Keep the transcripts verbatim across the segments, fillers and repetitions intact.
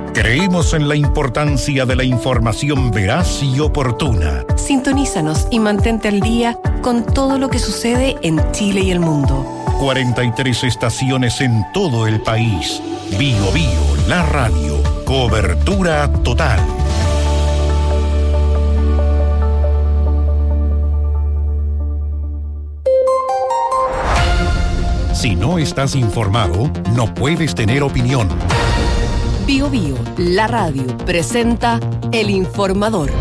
Creemos en la importancia de la información veraz y oportuna. Sintonízanos y mantente al día con todo lo que sucede en Chile y el mundo. cuarenta y tres estaciones en todo el país. Bio Bio, la radio. Cobertura total. Si no estás informado, no puedes tener opinión. Bio Bio, la radio, presenta El Informador.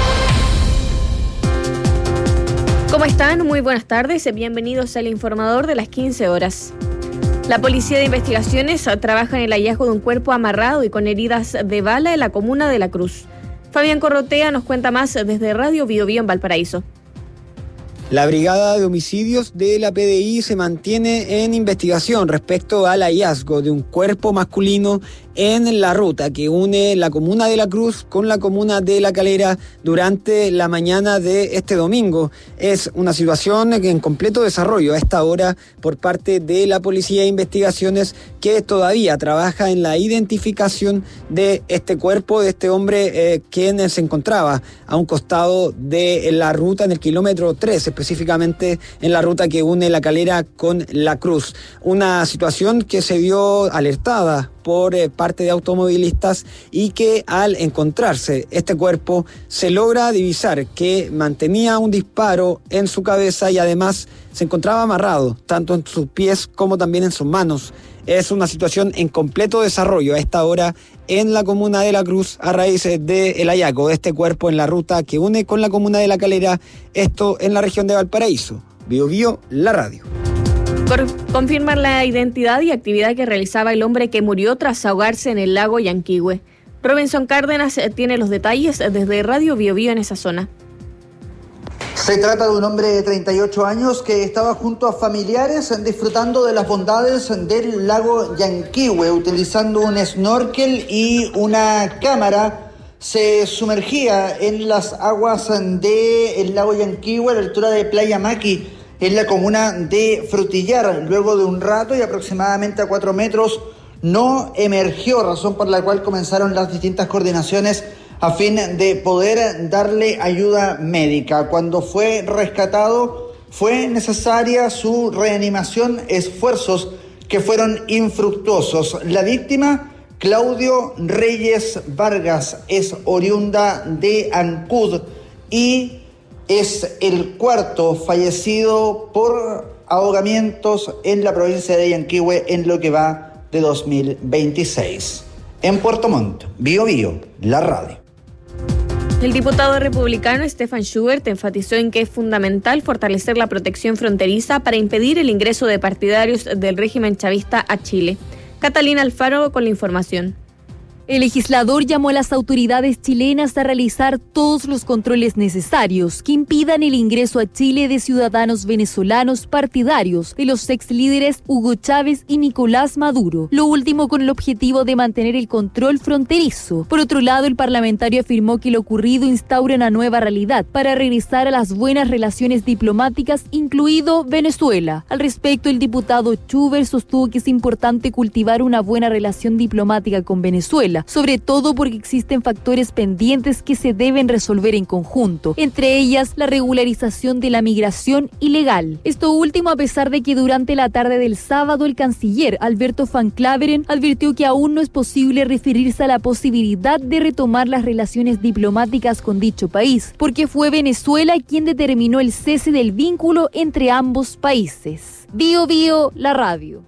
¿Cómo están? Muy buenas tardes. Bienvenidos al Informador de las quince horas. La Policía de Investigaciones trabaja en el hallazgo de un cuerpo amarrado y con heridas de bala en la comuna de La Cruz. Fabián Corrotea nos cuenta más desde Radio Bio Bio en Valparaíso. La Brigada de Homicidios de la P D I se mantiene en investigación respecto al hallazgo de un cuerpo masculino en la ruta que une la comuna de La Cruz con la comuna de La Calera durante la mañana de este domingo. Es una situación en completo desarrollo a esta hora por parte de la Policía de Investigaciones, que todavía trabaja en la identificación de este cuerpo, de este hombre eh, quien se encontraba a un costado de la ruta en el kilómetro tres, específicamente en la ruta que une La Calera con La Cruz. Una situación que se vio alertada por eh, parte de automovilistas y que al encontrarse este cuerpo se logra divisar que mantenía un disparo en su cabeza y además se encontraba amarrado tanto en sus pies como también en sus manos. Es una situación en completo desarrollo a esta hora en la comuna de La Cruz a raíz del hallazgo de este cuerpo en la ruta que une con la comuna de La Calera, esto en la región de Valparaíso. Bio Bio, la radio. Confirman la identidad y actividad que realizaba el hombre que murió tras ahogarse en el lago Yanquihue. Robinson Cárdenas tiene los detalles desde Radio Bio Bio en esa zona. Se trata de un hombre de treinta y ocho años que estaba junto a familiares disfrutando de las bondades del lago Yanquihue, utilizando un snorkel y una cámara. Se sumergía en las aguas del lago Yanquihue a la altura de Playa Maqui, en la comuna de Frutillar. Luego de un rato y aproximadamente a cuatro metros no emergió, razón por la cual comenzaron las distintas coordinaciones a fin de poder darle ayuda médica. Cuando fue rescatado fue necesaria su reanimación, esfuerzos que fueron infructuosos. La víctima, Claudio Reyes Vargas, es oriunda de Ancud y es el cuarto fallecido por ahogamientos en la provincia de Yanquihue en lo que va de dos mil veintiséis. En Puerto Montt, Bio Bio, la radio. El diputado republicano Stefan Schubert enfatizó en que es fundamental fortalecer la protección fronteriza para impedir el ingreso de partidarios del régimen chavista a Chile. Catalina Alfaro con la información. El legislador llamó a las autoridades chilenas a realizar todos los controles necesarios que impidan el ingreso a Chile de ciudadanos venezolanos partidarios de los ex líderes Hugo Chávez y Nicolás Maduro, lo último con el objetivo de mantener el control fronterizo. Por otro lado, el parlamentario afirmó que lo ocurrido instaura una nueva realidad para regresar a las buenas relaciones diplomáticas, incluido Venezuela. Al respecto, el diputado Schubert sostuvo que es importante cultivar una buena relación diplomática con Venezuela, sobre todo porque existen factores pendientes que se deben resolver en conjunto, entre ellas la regularización de la migración ilegal. Esto último a pesar de que durante la tarde del sábado el canciller Alberto Van Claveren advirtió que aún no es posible referirse a la posibilidad de retomar las relaciones diplomáticas con dicho país, porque fue Venezuela quien determinó el cese del vínculo entre ambos países. Bio Bio, la radio.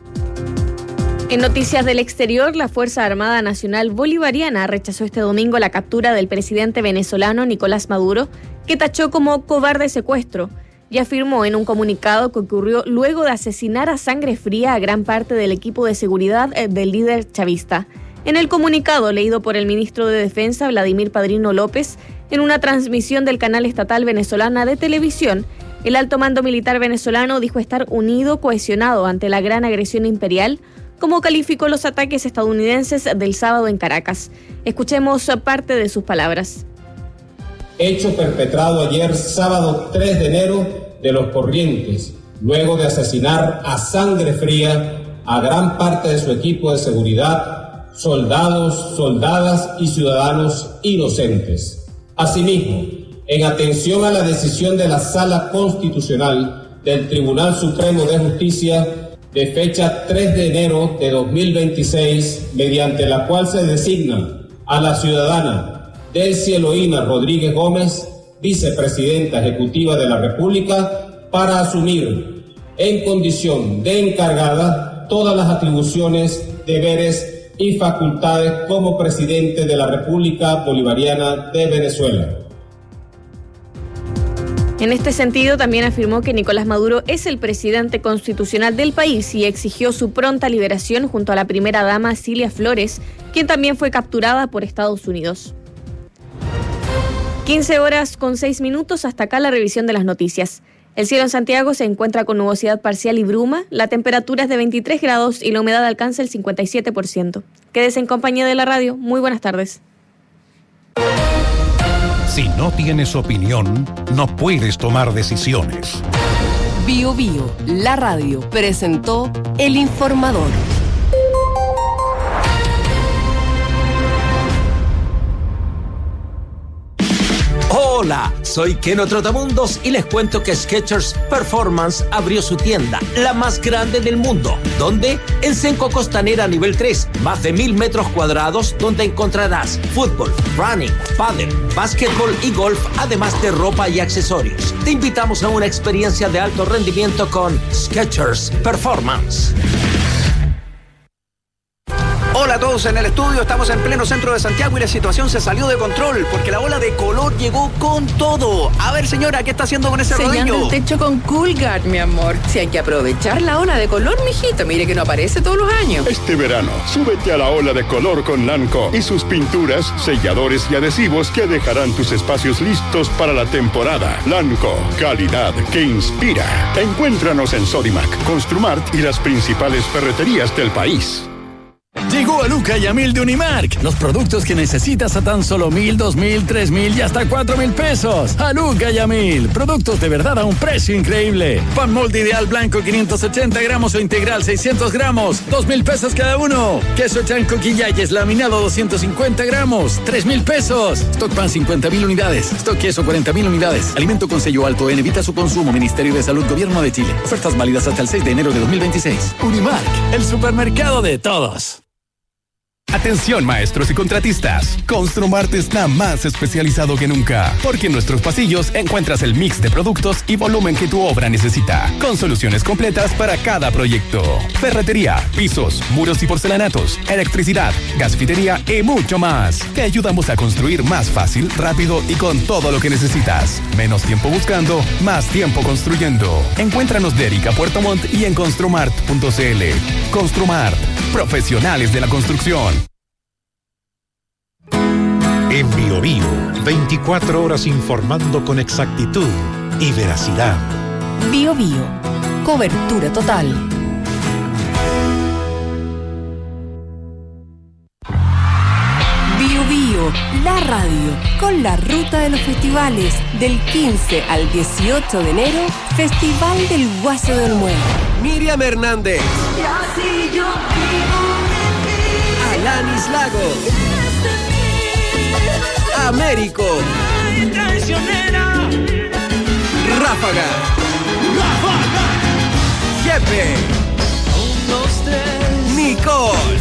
En noticias del exterior, la Fuerza Armada Nacional Bolivariana rechazó este domingo la captura del presidente venezolano Nicolás Maduro, que tachó como cobarde secuestro, y afirmó en un comunicado que ocurrió luego de asesinar a sangre fría a gran parte del equipo de seguridad del líder chavista. En el comunicado leído por el ministro de Defensa, Vladimir Padrino López, en una transmisión del canal estatal venezolana de televisión, el alto mando militar venezolano dijo estar unido, cohesionado ante la gran agresión imperial, como calificó los ataques estadounidenses del sábado en Caracas. Escuchemos parte de sus palabras. Hecho perpetrado ayer, sábado tres de enero, de los Corrientes, luego de asesinar a sangre fría a gran parte de su equipo de seguridad, soldados, soldadas y ciudadanos inocentes. Asimismo, en atención a la decisión de la Sala Constitucional del Tribunal Supremo de Justicia de fecha tres de enero de dos mil veintiséis, mediante la cual se designa a la ciudadana Delcy Eloína Rodríguez Gómez, vicepresidenta ejecutiva de la República, para asumir en condición de encargada todas las atribuciones, deberes y facultades como presidente de la República Bolivariana de Venezuela. En este sentido, también afirmó que Nicolás Maduro es el presidente constitucional del país y exigió su pronta liberación junto a la primera dama Cilia Flores, quien también fue capturada por Estados Unidos. quince horas con seis minutos, hasta acá la revisión de las noticias. El cielo en Santiago se encuentra con nubosidad parcial y bruma, la temperatura es de veintitrés grados y la humedad alcanza el cincuenta y siete por ciento. Quédese en compañía de la radio. Muy buenas tardes. Si no tienes opinión, no puedes tomar decisiones. Bio Bio, la radio, presentó El Informador. Hola, soy Keno Trotamundos y les cuento que Skechers Performance abrió su tienda, la más grande del mundo. ¿Dónde? En Senco Costanera nivel tres, más de mil metros cuadrados, donde encontrarás fútbol, running, pádel, básquetbol y golf, además de ropa y accesorios. Te invitamos a una experiencia de alto rendimiento con Skechers Performance. Hola a todos en el estudio, estamos en pleno centro de Santiago y la situación se salió de control porque la ola de calor llegó con todo. A ver, señora, ¿qué está haciendo con ese Sellando rodillo? el techo con Coolguard, mi amor. Si hay que aprovechar la ola de color, mijito, mire que no aparece todos los años. Este verano, súbete a la ola de color con Lanco y sus pinturas, selladores y adhesivos que dejarán tus espacios listos para la temporada. Lanco, calidad que inspira. Encuéntranos en Sodimac, Construmart y las principales ferreterías del país. Llegó a Luca y a Mil de Unimark. Los productos que necesitas a tan solo mil, dos mil, tres mil y hasta cuatro mil pesos. A Luca y a Mil. Productos de verdad a un precio increíble. Pan molde ideal blanco quinientos ochenta gramos o integral seiscientos gramos. dos mil pesos cada uno. Queso chanco Quillayes laminado doscientos cincuenta gramos. tres mil pesos. Stock pan cincuenta mil unidades. Stock queso cuarenta mil unidades. Alimento con sello alto en evita su consumo. Ministerio de Salud, Gobierno de Chile. Ofertas válidas hasta el seis de enero de dos mil veintiséis. Unimark, el supermercado de todos. Atención maestros y contratistas, Construmart está más especializado que nunca, porque en nuestros pasillos encuentras el mix de productos y volumen que tu obra necesita, con soluciones completas para cada proyecto. Ferretería, pisos, muros y porcelanatos, electricidad, gasfitería y mucho más. Te ayudamos a construir más fácil, rápido y con todo lo que necesitas. Menos tiempo buscando, más tiempo construyendo. Encuéntranos de Erika Puerto Montt y en construmart punto cl. Construmart, profesionales de la construcción. En Bio Bio, veinticuatro horas informando con exactitud y veracidad. Bio Bio, cobertura total. Bio Bio, la radio, con la ruta de los festivales del quince al dieciocho de enero, Festival del Guaso de Olmué. Miriam Hernández. Y así yo vivo mi vida. Alanis Lago. Américo. Ay, traicionera. Ráfaga. Ráfaga. Jefe. Un, dos, tres. Nicole.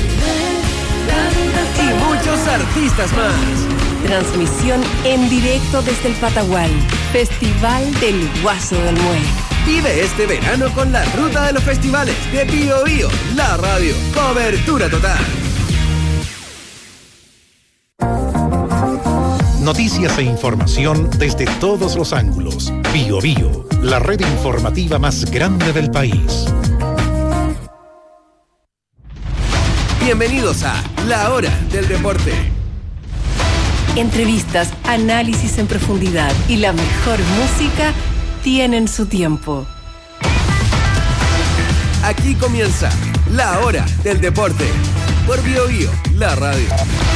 Y muchos artistas más. Transmisión en directo desde el Patagual. Festival del Guaso del Olmué. Vive este verano con la ruta de los festivales de Bio Bio, la radio. Cobertura total. Noticias e información desde todos los ángulos. Bio Bio, la red informativa más grande del país. Bienvenidos a La Hora del Deporte. Entrevistas, análisis en profundidad y la mejor música tienen su tiempo. Aquí comienza La Hora del Deporte por Bio Bio, la radio.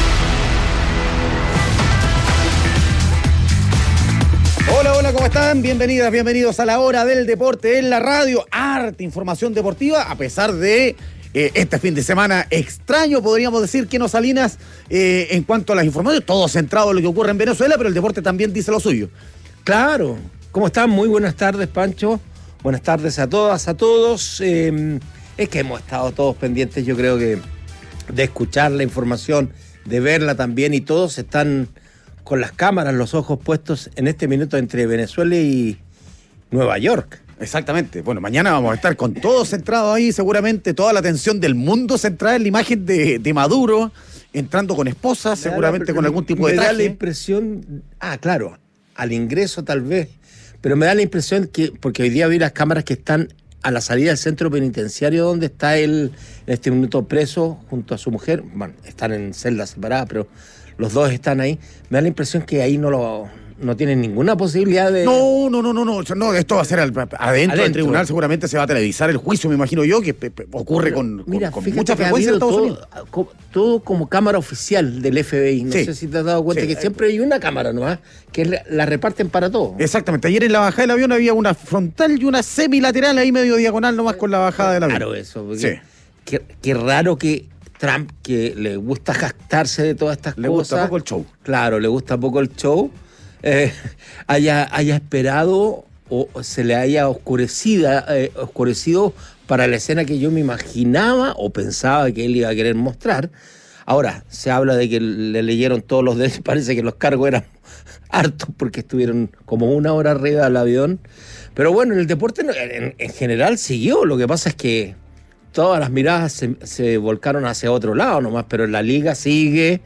Hola, hola, ¿cómo están? Bienvenidas, bienvenidos a La Hora del Deporte en la radio. Arte, información deportiva, a pesar de eh, este fin de semana extraño, podríamos decir, Keno Salinas, eh, en cuanto a las informaciones, todo centrado en lo que ocurre en Venezuela, pero el deporte también dice lo suyo. Claro. ¿Cómo están? Muy buenas tardes, Pancho. Buenas tardes a todas, a todos. Eh, es que hemos estado todos pendientes, yo creo que, de escuchar la información, de verla también, y todos están con las cámaras, los ojos puestos en este minuto entre Venezuela y Nueva York. Exactamente. Bueno, mañana vamos a estar con todo centrado ahí, seguramente toda la atención del mundo centrada en la imagen de, de Maduro, entrando con esposa, seguramente la, con algún tipo de traje. Me da la impresión, ah, claro, al ingreso tal vez, pero me da la impresión que, porque hoy día vi las cámaras que están a la salida del centro penitenciario donde está él en este minuto preso junto a su mujer. Bueno, están en celdas separadas, pero los dos están ahí. Me da la impresión que ahí no lo no tienen ninguna posibilidad de... No, no, no, no, no, no esto va a ser al, adentro, adentro del tribunal, seguramente se va a televisar el juicio, me imagino yo, que pe, pe, ocurre pero, con, mira, con, con mucha frecuencia en Estados todo, Unidos. Todo como cámara oficial del F B I, no sí, sé si te has dado cuenta sí, que siempre hay una cámara nomás, que la, la reparten para todo. Exactamente, ayer en la bajada del avión había una frontal y una semilateral ahí medio diagonal nomás con la bajada del avión. Claro eso, porque sí. qué, qué raro que Trump, que le gusta jactarse de todas estas le cosas. Le gusta poco el show. Claro, le gusta poco el show. Eh, haya, haya esperado o se le haya oscurecida, eh, oscurecido para la escena que yo me imaginaba o pensaba que él iba a querer mostrar. Ahora, se habla de que le leyeron todos los dedos, parece que los cargos eran hartos porque estuvieron como una hora arriba del avión. Pero bueno, en el deporte en, en general siguió, lo que pasa es que todas las miradas se, se volcaron hacia otro lado nomás, pero en la liga sigue.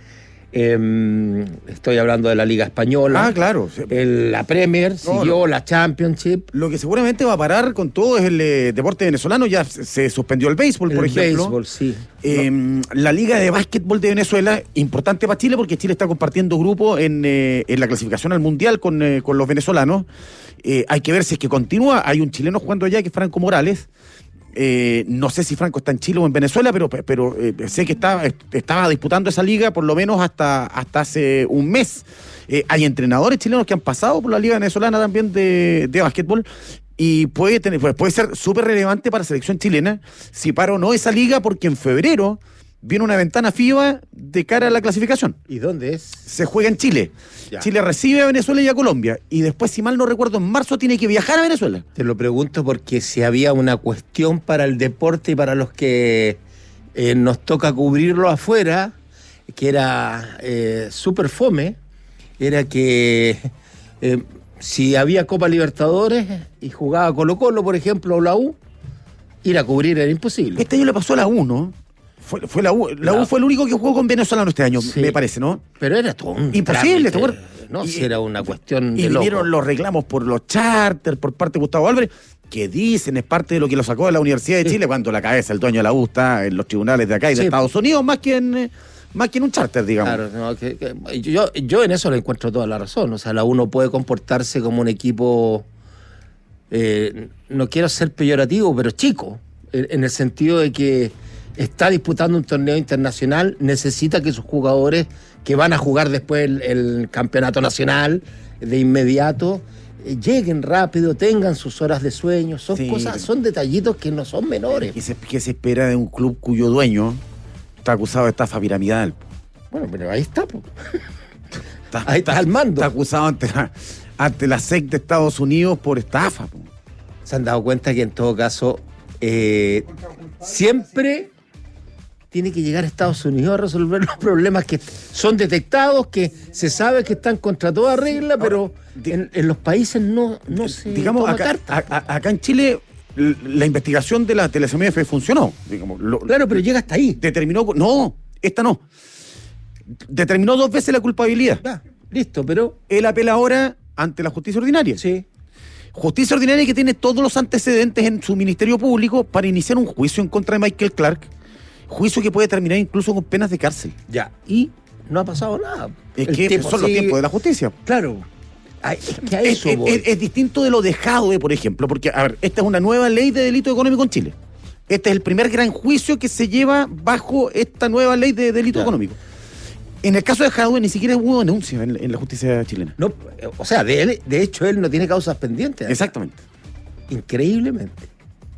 Eh, estoy hablando de la Liga Española. Ah, claro. El, la Premier siguió, no, la Championship. Lo que seguramente va a parar con todo es el eh, deporte venezolano. Ya se, se suspendió el béisbol, el por ejemplo. El béisbol, sí. Eh, no. La Liga de Básquetbol de Venezuela, importante para Chile porque Chile está compartiendo grupo en, eh, en la clasificación al Mundial con, eh, con los venezolanos. Eh, hay que ver si es que continúa. Hay un chileno jugando allá que es Franco Morales. Eh, no sé si Franco está en Chile o en Venezuela, pero, pero eh, sé que está, estaba disputando esa liga por lo menos hasta, hasta hace un mes. Eh, hay entrenadores chilenos que han pasado por la liga venezolana también de, de básquetbol y puede, tener, puede ser súper relevante para la selección chilena si para o no esa liga, porque en febrero viene una ventana FIBA de cara a la clasificación. ¿Y dónde es? Se juega en Chile. Ya. Chile recibe a Venezuela y a Colombia. Y después, si mal no recuerdo, en marzo tiene que viajar a Venezuela. Te lo pregunto porque si había una cuestión para el deporte y para los que eh, nos toca cubrirlo afuera, que era eh, súper fome, era que eh, si había Copa Libertadores y jugaba Colo-Colo, por ejemplo, o la U, ir a cubrir era imposible. Este año le pasó a la U, ¿no? Fue, fue la U, la, la U fue el único que jugó con venezolano este año, sí, me parece, ¿no? Pero era todo un imposible, trámite, no, y, si era una cuestión y de vinieron loco. Los reclamos por los charters por parte de Gustavo Álvarez, que dicen es parte de lo que lo sacó de la Universidad de sí. Chile, cuando la cabeza, el dueño de la U está en los tribunales de acá y de sí. Estados Unidos, más que en eh, más que en un charter, digamos. Claro, no, que, que, yo, yo en eso le encuentro toda la razón. O sea, la U no puede comportarse como un equipo, eh, no quiero ser peyorativo, pero chico, en, en el sentido de que está disputando un torneo internacional, necesita que sus jugadores que van a jugar después el, el campeonato nacional de inmediato eh, lleguen rápido, tengan sus horas de sueño, son sí, cosas, son detallitos que no son menores. ¿Qué se, qué se espera de un club cuyo dueño está acusado de estafa piramidal? Bueno, pero ahí está, po. Está, ahí está, está al mando. Está acusado ante la, ante la S E C de Estados Unidos por estafa, po. Se han dado cuenta que en todo caso eh, siempre tiene que llegar a Estados Unidos a resolver los problemas que son detectados, que se sabe que están contra toda regla, pero en, en los países no, no se digamos, toma acá, carta. A, a, acá en Chile la investigación de la, de la C M F funcionó. Digamos, lo, claro, pero llega hasta ahí. Determinó, no, esta no. Determinó dos veces la culpabilidad. Ah, listo, pero... Él apela ahora ante la justicia ordinaria. Sí. Justicia ordinaria que tiene todos los antecedentes en su ministerio público para iniciar un juicio en contra de Michael Clark. Juicio que puede terminar incluso con penas de cárcel. Ya, y no ha pasado nada. Es el que son los sigue... tiempos de la justicia. Claro. Ay, es que a eso es, voy. Es, es distinto de lo de Jadwe, por ejemplo, porque, a ver, esta es una nueva ley de delito económico en Chile. Este es el primer gran juicio que se lleva bajo esta nueva ley de delito claro. económico. En el caso de Jadwe ni siquiera hubo denuncia en, en la justicia chilena. No, o sea, de, él, de hecho él no tiene causas pendientes. Exactamente. Increíblemente.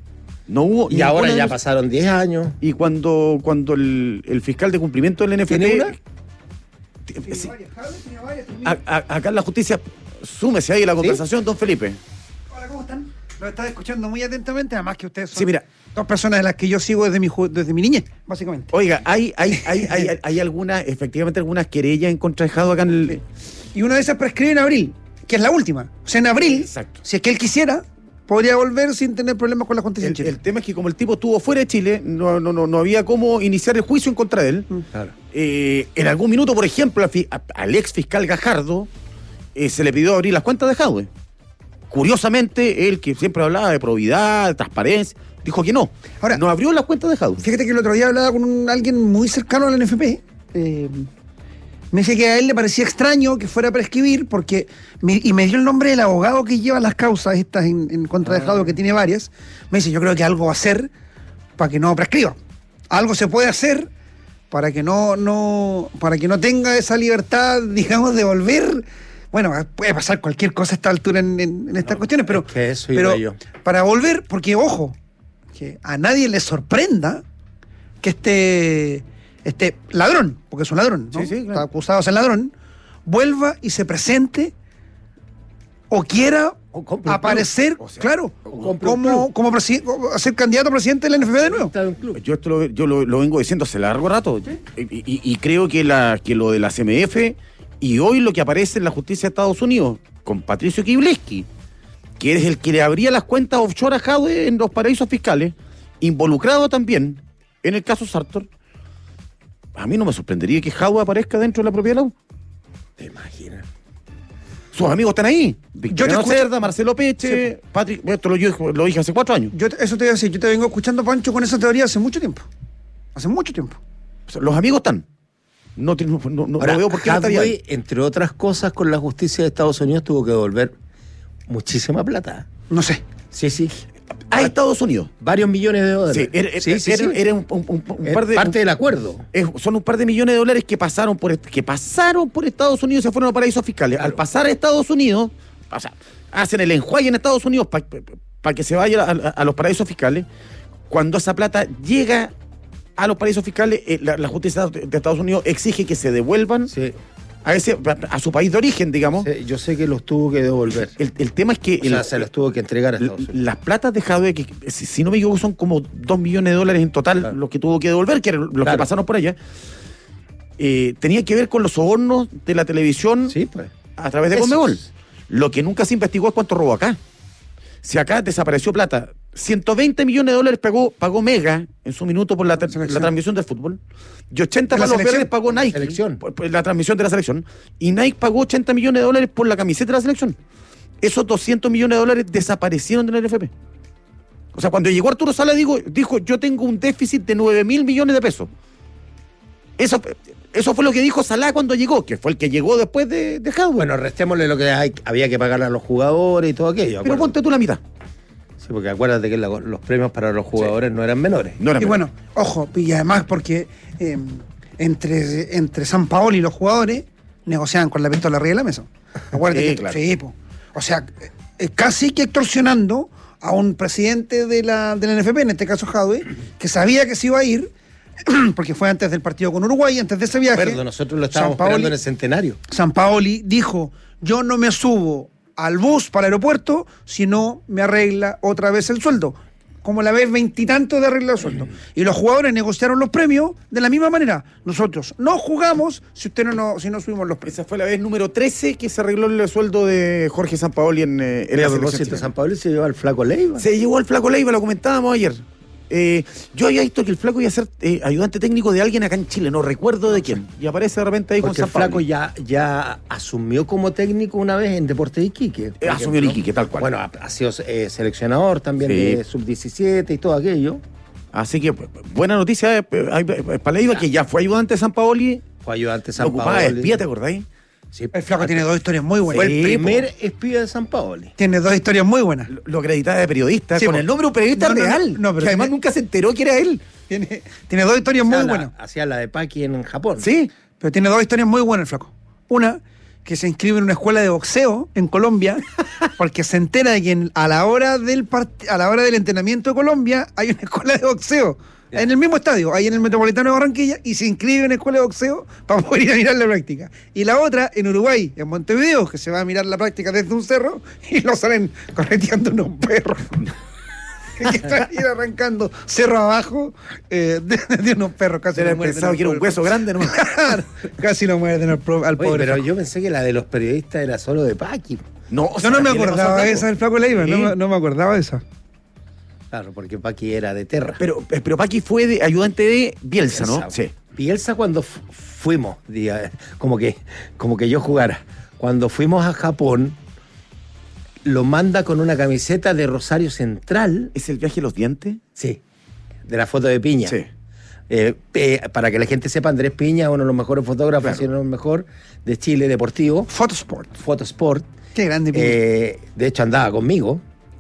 No hubo Y ahora ya denuncia. pasaron diez años. Y cuando, cuando el, el fiscal de cumplimiento del N F P... ¿Tiene una? Sí. A- a- acá en la justicia, súmese ahí la conversación, don Felipe. Hola, ¿cómo están? Lo estaba escuchando muy atentamente, además que ustedes son Sí, mira. dos personas de las que yo sigo desde mi, ju- desde mi niñez, básicamente. Oiga, hay, hay, hay, hay, hay algunas, efectivamente, algunas querellas en contra de Jado acá en el... Y una de esas prescribe en abril, que es la última. O sea, en abril, Exacto. si es que él quisiera, podría volver sin tener problemas con la justicia en El, Chile. el tema es que como el tipo estuvo fuera de Chile, no, no, no, no había cómo iniciar el juicio en contra de él. Claro. Eh, en algún minuto, por ejemplo, a fi- a- al ex fiscal Gajardo eh, se le pidió abrir las cuentas de Jadwe. Curiosamente, él que siempre hablaba de probidad, de transparencia, dijo que no. Ahora, no abrió las cuentas de Jadwe. Fíjate que el otro día hablaba con un- alguien muy cercano al N F P. eh, me dice que a él le parecía extraño que fuera a prescribir porque me- y me dio el nombre del abogado que lleva las causas estas en, en contra de Jadwe, que tiene varias. Me dice, yo creo que algo va a hacer para que no prescriba. Algo se puede hacer para que no, no, para que no tenga esa libertad, digamos, de volver. Bueno, puede pasar cualquier cosa a esta altura en, en- en estas cuestiones, pero, es que eso pero iba yo. para volver, porque ojo, que a nadie le sorprenda que este, este ladrón, porque es un ladrón, ¿no? Sí, sí, claro. Está acusado de ser ladrón, vuelva y se presente o quiera O compre un aparecer, club. O sea, claro, compre un como, club. como, presi- como a ser candidato a presidente del N F P de nuevo. Está en un club. Yo esto lo, yo lo, lo vengo diciendo hace largo rato. Y, y- y creo que, la, que lo de la C M F y hoy lo que aparece en la justicia de Estados Unidos con Patricio Kibleski, que es el que le abría las cuentas offshore a Jadwe en los paraísos fiscales, involucrado también en el caso Sartor, a mí no me sorprendería que Jadwe aparezca dentro de la propiedad de la U. ¿Te imaginas? Sus amigos están ahí. Yo Victoriano te escucho- Cerda, Marcelo Peche, Patrick, esto lo, yo- lo dije hace cuatro años. Yo te- eso te voy a decir, yo te vengo escuchando, Pancho, con esa teoría hace mucho tiempo. Hace mucho tiempo. O sea, los amigos están. No, tiene- no, no- no Ahora, veo por qué no estaría Jadwe, ahí. entre otras cosas, con la justicia de Estados Unidos tuvo que devolver muchísima plata. No sé. Sí, sí. A Estados Unidos. Varios millones de dólares. Sí, era, era- Sí, sí, era- sí. era un, un- un- un Es par de. parte del acuerdo. es- son un par de millones de dólares que pasaron por est- que pasaron por Estados Unidos y se fueron a paraísos fiscales. Al pasar a Estados Unidos, o sea, hacen el enjuague en Estados Unidos para que se vaya a, a- a los paraísos fiscales. Cuando esa plata llega a los paraísos fiscales, eh, la, la justicia de Estados Unidos exige que se devuelvan Sí. a ese a su país de origen, digamos. Sí, yo sé que los tuvo que devolver. El, el tema es que O sea, el- se los tuvo que entregar a Estados Unidos. las platas de Jadwe, que si, si no me equivoco son como dos millones de dólares en total, Claro. los que tuvo que devolver, que eran los Claro. que pasaron por allá, eh, tenía que ver con los sobornos de la televisión Sí, pues. a través de Esos. Conmebol. Lo que nunca se investigó es cuánto robó acá. Si acá desapareció plata, ciento veinte millones de dólares pagó, pagó Mega en su minuto por la, tra- Selección. la transmisión del fútbol, y ochenta ¿De la palos selección? verdes pagó Nike Selección. por, por la transmisión de la selección, y Nike pagó ochenta millones de dólares por la camiseta de la selección. Esos doscientos millones de dólares desaparecieron del N F P. O sea, cuando llegó Arturo Sala, digo, dijo, yo tengo un déficit de nueve mil millones de pesos. Eso, eso fue lo que dijo Salá cuando llegó, que fue el que llegó después de, de Jadwe. Bueno, restémosle lo que hay- había que pagar a los jugadores y todo aquello. Pero acuérdate. ponte tú la mitad. Sí, porque acuérdate que la- los premios para los jugadores no eran menores. No era Y bueno, ojo, y además porque eh, entre, entre San Paolo y los jugadores negociaban con la pistola arriba de la mesa. Acuérdate Sí, que, claro. sí, po. O sea, eh, casi que extorsionando a un presidente de la, del N F P, en este caso Jadwe, que sabía que se iba a ir, porque fue antes del partido con Uruguay, antes de ese viaje. Acuerdo, nosotros lo estábamos Sampaoli- esperando en el centenario. San Paoli dijo, yo no me subo al bus para el aeropuerto si no me arregla otra vez el sueldo. Como la vez veintitantos de arreglo de sueldo. Y los jugadores negociaron los premios de la misma manera. Nosotros no jugamos si usted no, no si no subimos los premios. Esa fue la vez número trece que se arregló el sueldo de Jorge Sampaoli en, eh, en Y la a selección propósito, chilena. San Pablo se llevó al flaco Leiva. Se llevó al Flaco Leiva, lo comentábamos ayer. Eh, yo había visto que el Flaco iba a ser eh, ayudante técnico de alguien acá en Chile, no recuerdo de quién. Y aparece de repente ahí Porque con el flaco Sampaoli. ya, ya asumió como técnico una vez en Deportes de Iquique. por Eh, asumió en ejemplo. Iquique, tal cual. Bueno, ha, ha sido eh, seleccionador también Sí. de sub diecisiete y todo aquello. Así que pues, buena noticia eh, eh, eh, para Leiva, que ya fue ayudante de Sampaoli. Fue ayudante de Lo San ocupaba de Paolo. espía, ¿te acordáis? Sí, El flaco tiene dos historias muy buenas. fue el Sí, primer espía de San Paoli. Tiene dos historias muy buenas. Lo, lo acreditaba de periodista, Sí, con po. el nombre de un periodista No, no, no, real. no, pero que además tiene- nunca se enteró que era él. Tiene, tiene dos historias Hacía muy la- buenas. Hacía la de Paqui en Japón. Sí. Pero tiene dos historias muy buenas el flaco. Una, que se inscribe en una escuela de boxeo en Colombia, porque se entera de que en- a la hora del part- a la hora del entrenamiento de Colombia hay una escuela de boxeo. En el mismo estadio, ahí en el Metropolitano de Barranquilla, y se inscribe en la escuela de boxeo para poder ir a mirar la práctica. Y la otra, en Uruguay, en Montevideo, que se va a mirar la práctica desde un cerro y lo salen correteando unos perros. que están ir arrancando cerro abajo eh, de, de unos perros. Casi Era lo muerden pensado al que era un pobre. hueso grande, ¿no? Casi lo muerden al, pro- al Oye, pobre. pero flaco. yo pensé que la de los periodistas era solo de Paqui. No, Yo no me acordaba de esa del Flaco Leiva, no, me- no me acordaba de esa. Claro, porque Paqui era de Terra. Pero, eh, pero Paqui fue de ayudante de Bielsa, ¿no? Sí. Bielsa cuando fu- fuimos, diga, como que, como que yo jugara, cuando fuimos a Japón, lo manda con una camiseta de Rosario Central. ¿Es el viaje de los dientes? Sí, de la foto de Piña. Sí. Eh, eh, para que la gente sepa, Andrés Piña, uno de los mejores fotógrafos, Claro. si no el mejor, de Chile, deportivo. Photosport. Photosport. Qué grande Piña. Eh, de hecho, andaba conmigo.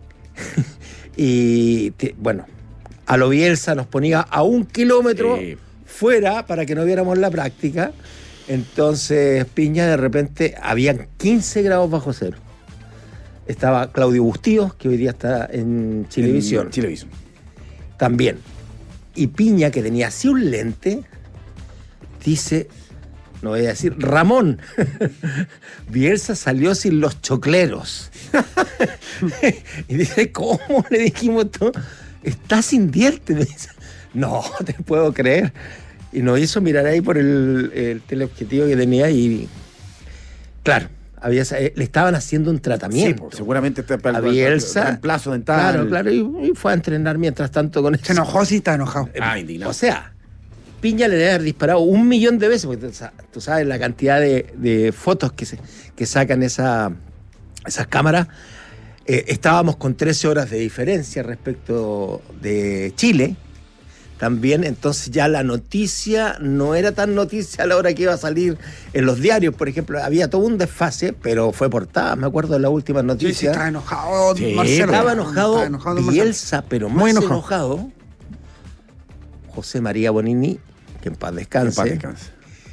y te- bueno, a lo Bielsa nos ponía a un kilómetro Sí. fuera para que no viéramos la práctica. Entonces, Piña, de repente, habían quince grados bajo cero. Estaba Claudio Bustíos, que hoy día está en Chilevisión. En Chilevisión. También. Y Piña, que tenía así un lente, dice, no voy a decir, Ramón, Bielsa salió sin los chocleros. Y dice, ¿cómo le dijimos todo? Está sin dientes. Me dice, no, te puedo creer. Y nos hizo mirar ahí por el, el teleobjetivo que tenía y, claro, había, le estaban haciendo un Sí, tratamiento. pues, seguramente está para A el Bielsa. reemplazo dental. Claro, claro, y, y fue a entrenar mientras tanto con eso. Se enojó, sí, está enojado. Ah, indignado. O sea, Piña le debe haber disparado un millón de veces, porque tú sa- tú sabes la cantidad de, de fotos que, se, que sacan esa, esas cámaras. Eh, estábamos con trece horas de diferencia respecto de Chile. También, entonces ya la noticia no era tan noticia a la hora que iba a salir en los diarios, por ejemplo. Había todo un desfase, pero fue portada, me acuerdo de las últimas Sí, noticias. sí, estaba enojado Sí, Marcelo. Estaba enojado, Estaba enojado don Marcelo. Bielsa, pero más Muy enojado. enojado. José María Bonini, que en paz En descanse, paz descanse.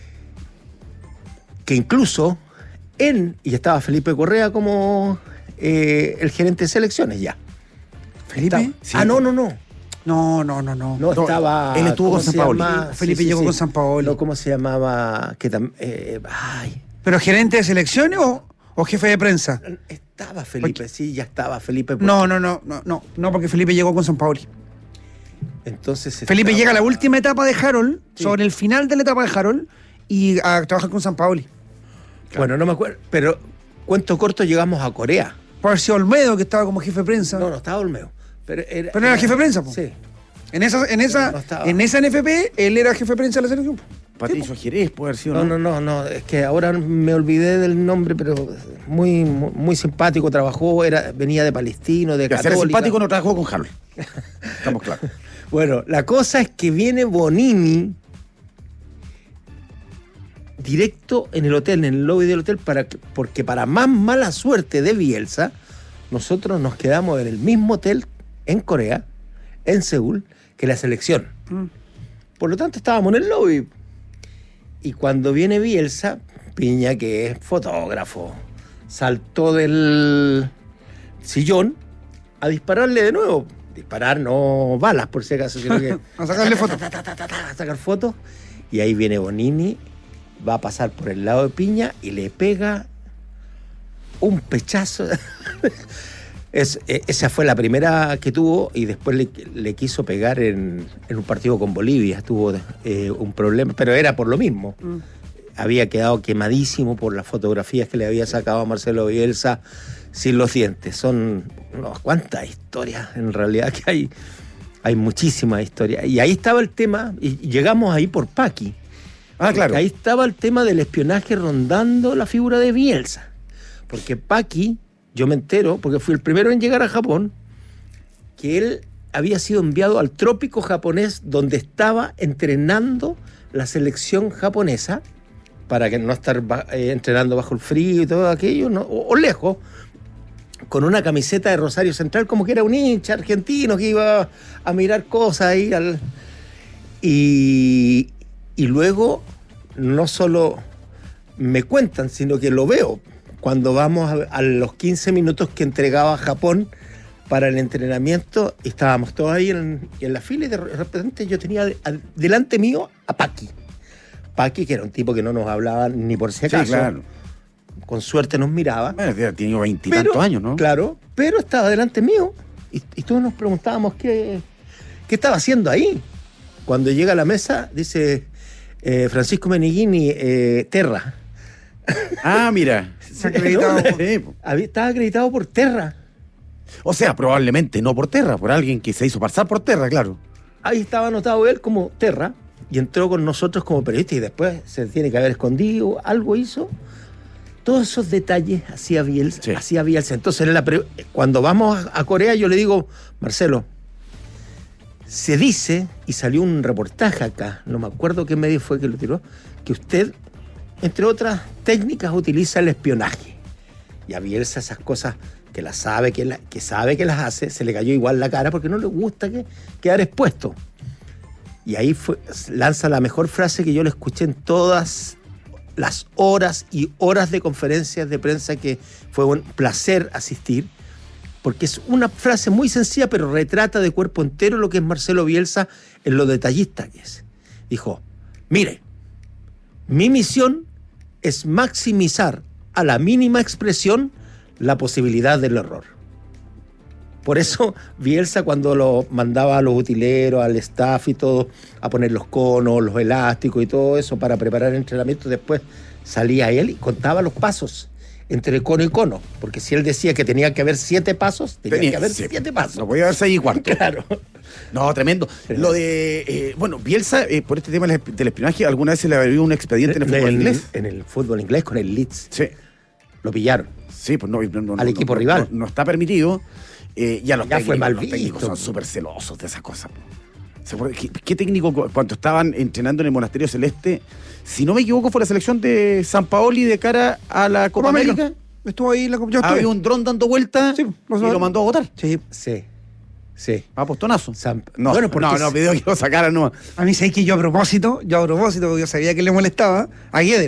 que incluso él, y estaba Felipe Correa como eh, el gerente de selecciones ya. ¿Felipe? Estaba- Sí. ah, no, no, no. No, no, no, no. No, No, estaba. él estuvo ¿cómo con se Sampaoli. llama? Felipe llegó con Sampaoli. No, ¿cómo se llamaba? Que tam- eh, ay, ¿Pero gerente de selecciones o, o jefe de prensa? estaba Felipe, sí, ya estaba Felipe. No, no, no, no, no, no, porque Felipe llegó con San Paoli. Entonces Felipe estaba- llega a la última etapa de Harold, Sí. sobre el final de la etapa de Harold, y a trabajar con San Paoli. Bueno, no me acuerdo, pero cuento corto, llegamos a Corea. Por haber sido Olmedo, que estaba como jefe de prensa. No, no estaba Olmedo. Pero era, Pero era jefe de prensa, po. Sí. En esa, en esa, No estaba. en esa N F P, él era jefe de prensa de la selección. po. Patricio Jerez puede haber sido. No, no, no, no, es que ahora me olvidé del nombre, pero muy, muy, muy simpático, trabajó, era, venía de Palestino, de Que ser Católica. simpático no trabajó con Harold. Estamos claros. Bueno, la cosa es que viene Bonini directo en el hotel, en el lobby del hotel, para que- porque para más mala suerte de Bielsa, nosotros nos quedamos en el mismo hotel en Corea, en Seúl, que la selección. Mm. Por lo tanto, estábamos en el lobby. Y cuando viene Bielsa, Piña, que es fotógrafo, saltó del sillón a dispararle de nuevo. Disparar, no balas, por si acaso, sino que A sacarle fotos. a sacar fotos. Y ahí viene Bonini, va a pasar por el lado de Piña y le pega un pechazo. Es, eh, esa fue la primera que tuvo y después le, le quiso pegar en, en un partido con Bolivia. Tuvo eh, un problema, pero era por lo mismo. Mm. Había quedado quemadísimo por las fotografías que le había sacado a Marcelo Bielsa sin los dientes. Son no, cuántas historias en realidad que hay. Hay muchísimas historias. Y ahí estaba el tema, y llegamos ahí por Paqui. Ah, claro. Ahí estaba el tema del espionaje rondando la figura de Bielsa. Porque Paqui, yo me entero, porque fui el primero en llegar a Japón, que él había sido enviado al trópico japonés donde estaba entrenando la selección japonesa para que no estar ba- eh, entrenando bajo el frío y todo aquello, ¿no? o, o lejos, con una camiseta de Rosario Central como que era un hincha argentino que iba a mirar cosas ahí. Al... Y, y luego no solo me cuentan, sino que lo veo. Cuando vamos a, a los quince minutos que entregaba Japón para el entrenamiento, estábamos todos ahí en, en la fila y de repente yo tenía de, a, delante mío a Paqui. Paqui, que era un tipo que no nos hablaba ni por si acaso. Sí, claro. Con suerte nos miraba. Bueno, tenía veintitantos años, ¿no? Claro, pero estaba delante mío y, y todos nos preguntábamos qué, qué estaba haciendo ahí. Cuando llega a la mesa, dice eh, Francisco Meneghini, eh, Terra. Ah, mira. Se acreditado por... Estaba acreditado por Terra. O sea, probablemente no por Terra, por alguien que se hizo pasar por Terra, claro. Ahí estaba anotado él como Terra y entró con nosotros como periodista y después se tiene que haber escondido, algo hizo. Todos esos detalles hacía Bielsa. Sí. Hacía Bielsa. Entonces, en la pre... cuando vamos a Corea, yo le digo, Marcelo, se dice, y salió un reportaje acá, no me acuerdo qué medio fue que lo tiró, que usted, entre otras técnicas, utiliza el espionaje. Y a Bielsa esas cosas que las sabe, que, la, que sabe que las hace, se le cayó igual la cara porque no le gusta que, quedar expuesto. Y ahí fue, lanza la mejor frase que yo le escuché en todas las horas y horas de conferencias de prensa que fue un placer asistir, porque es una frase muy sencilla, pero retrata de cuerpo entero lo que es Marcelo Bielsa en lo detallista que es. Dijo, mire, mi misión es maximizar a la mínima expresión la posibilidad del error. Por eso Bielsa, cuando lo mandaba a los utileros, al staff y todo, a poner los conos, los elásticos y todo eso para preparar el entrenamiento, después salía él y contaba los pasos entre cono y cono. Porque si él decía que tenía que haber siete pasos, tenía, tenía que haber siete, siete pasos. No podía haber seis y cuarto. Claro. No, tremendo. Lo de, eh, bueno, Bielsa, eh, por este tema del espionaje, ¿alguna vez se le había un expediente en el fútbol en, inglés? En el fútbol inglés con el Leeds. Sí. Lo pillaron. Sí, pues no. no, no al no, equipo no, rival. No, no está permitido. Eh, ya los ya técnicos, fue mal los visto. técnicos son súper celosos de esas cosas. ¿Qué, ¿Qué técnico, cuando estaban entrenando en el Monasterio Celeste, si no me equivoco, fue la selección de San Paoli de cara a la Copa, Copa América? América? Estuvo ahí la Copa. Había un dron dando vueltas sí, y lo mandó a votar. Sí. Sí. Sí. Ah, postonazo. San... No, bueno, no, no, pidió que lo sacaran, no. A mí sabéis que yo a propósito, yo a propósito, porque yo sabía que le molestaba, a Guede.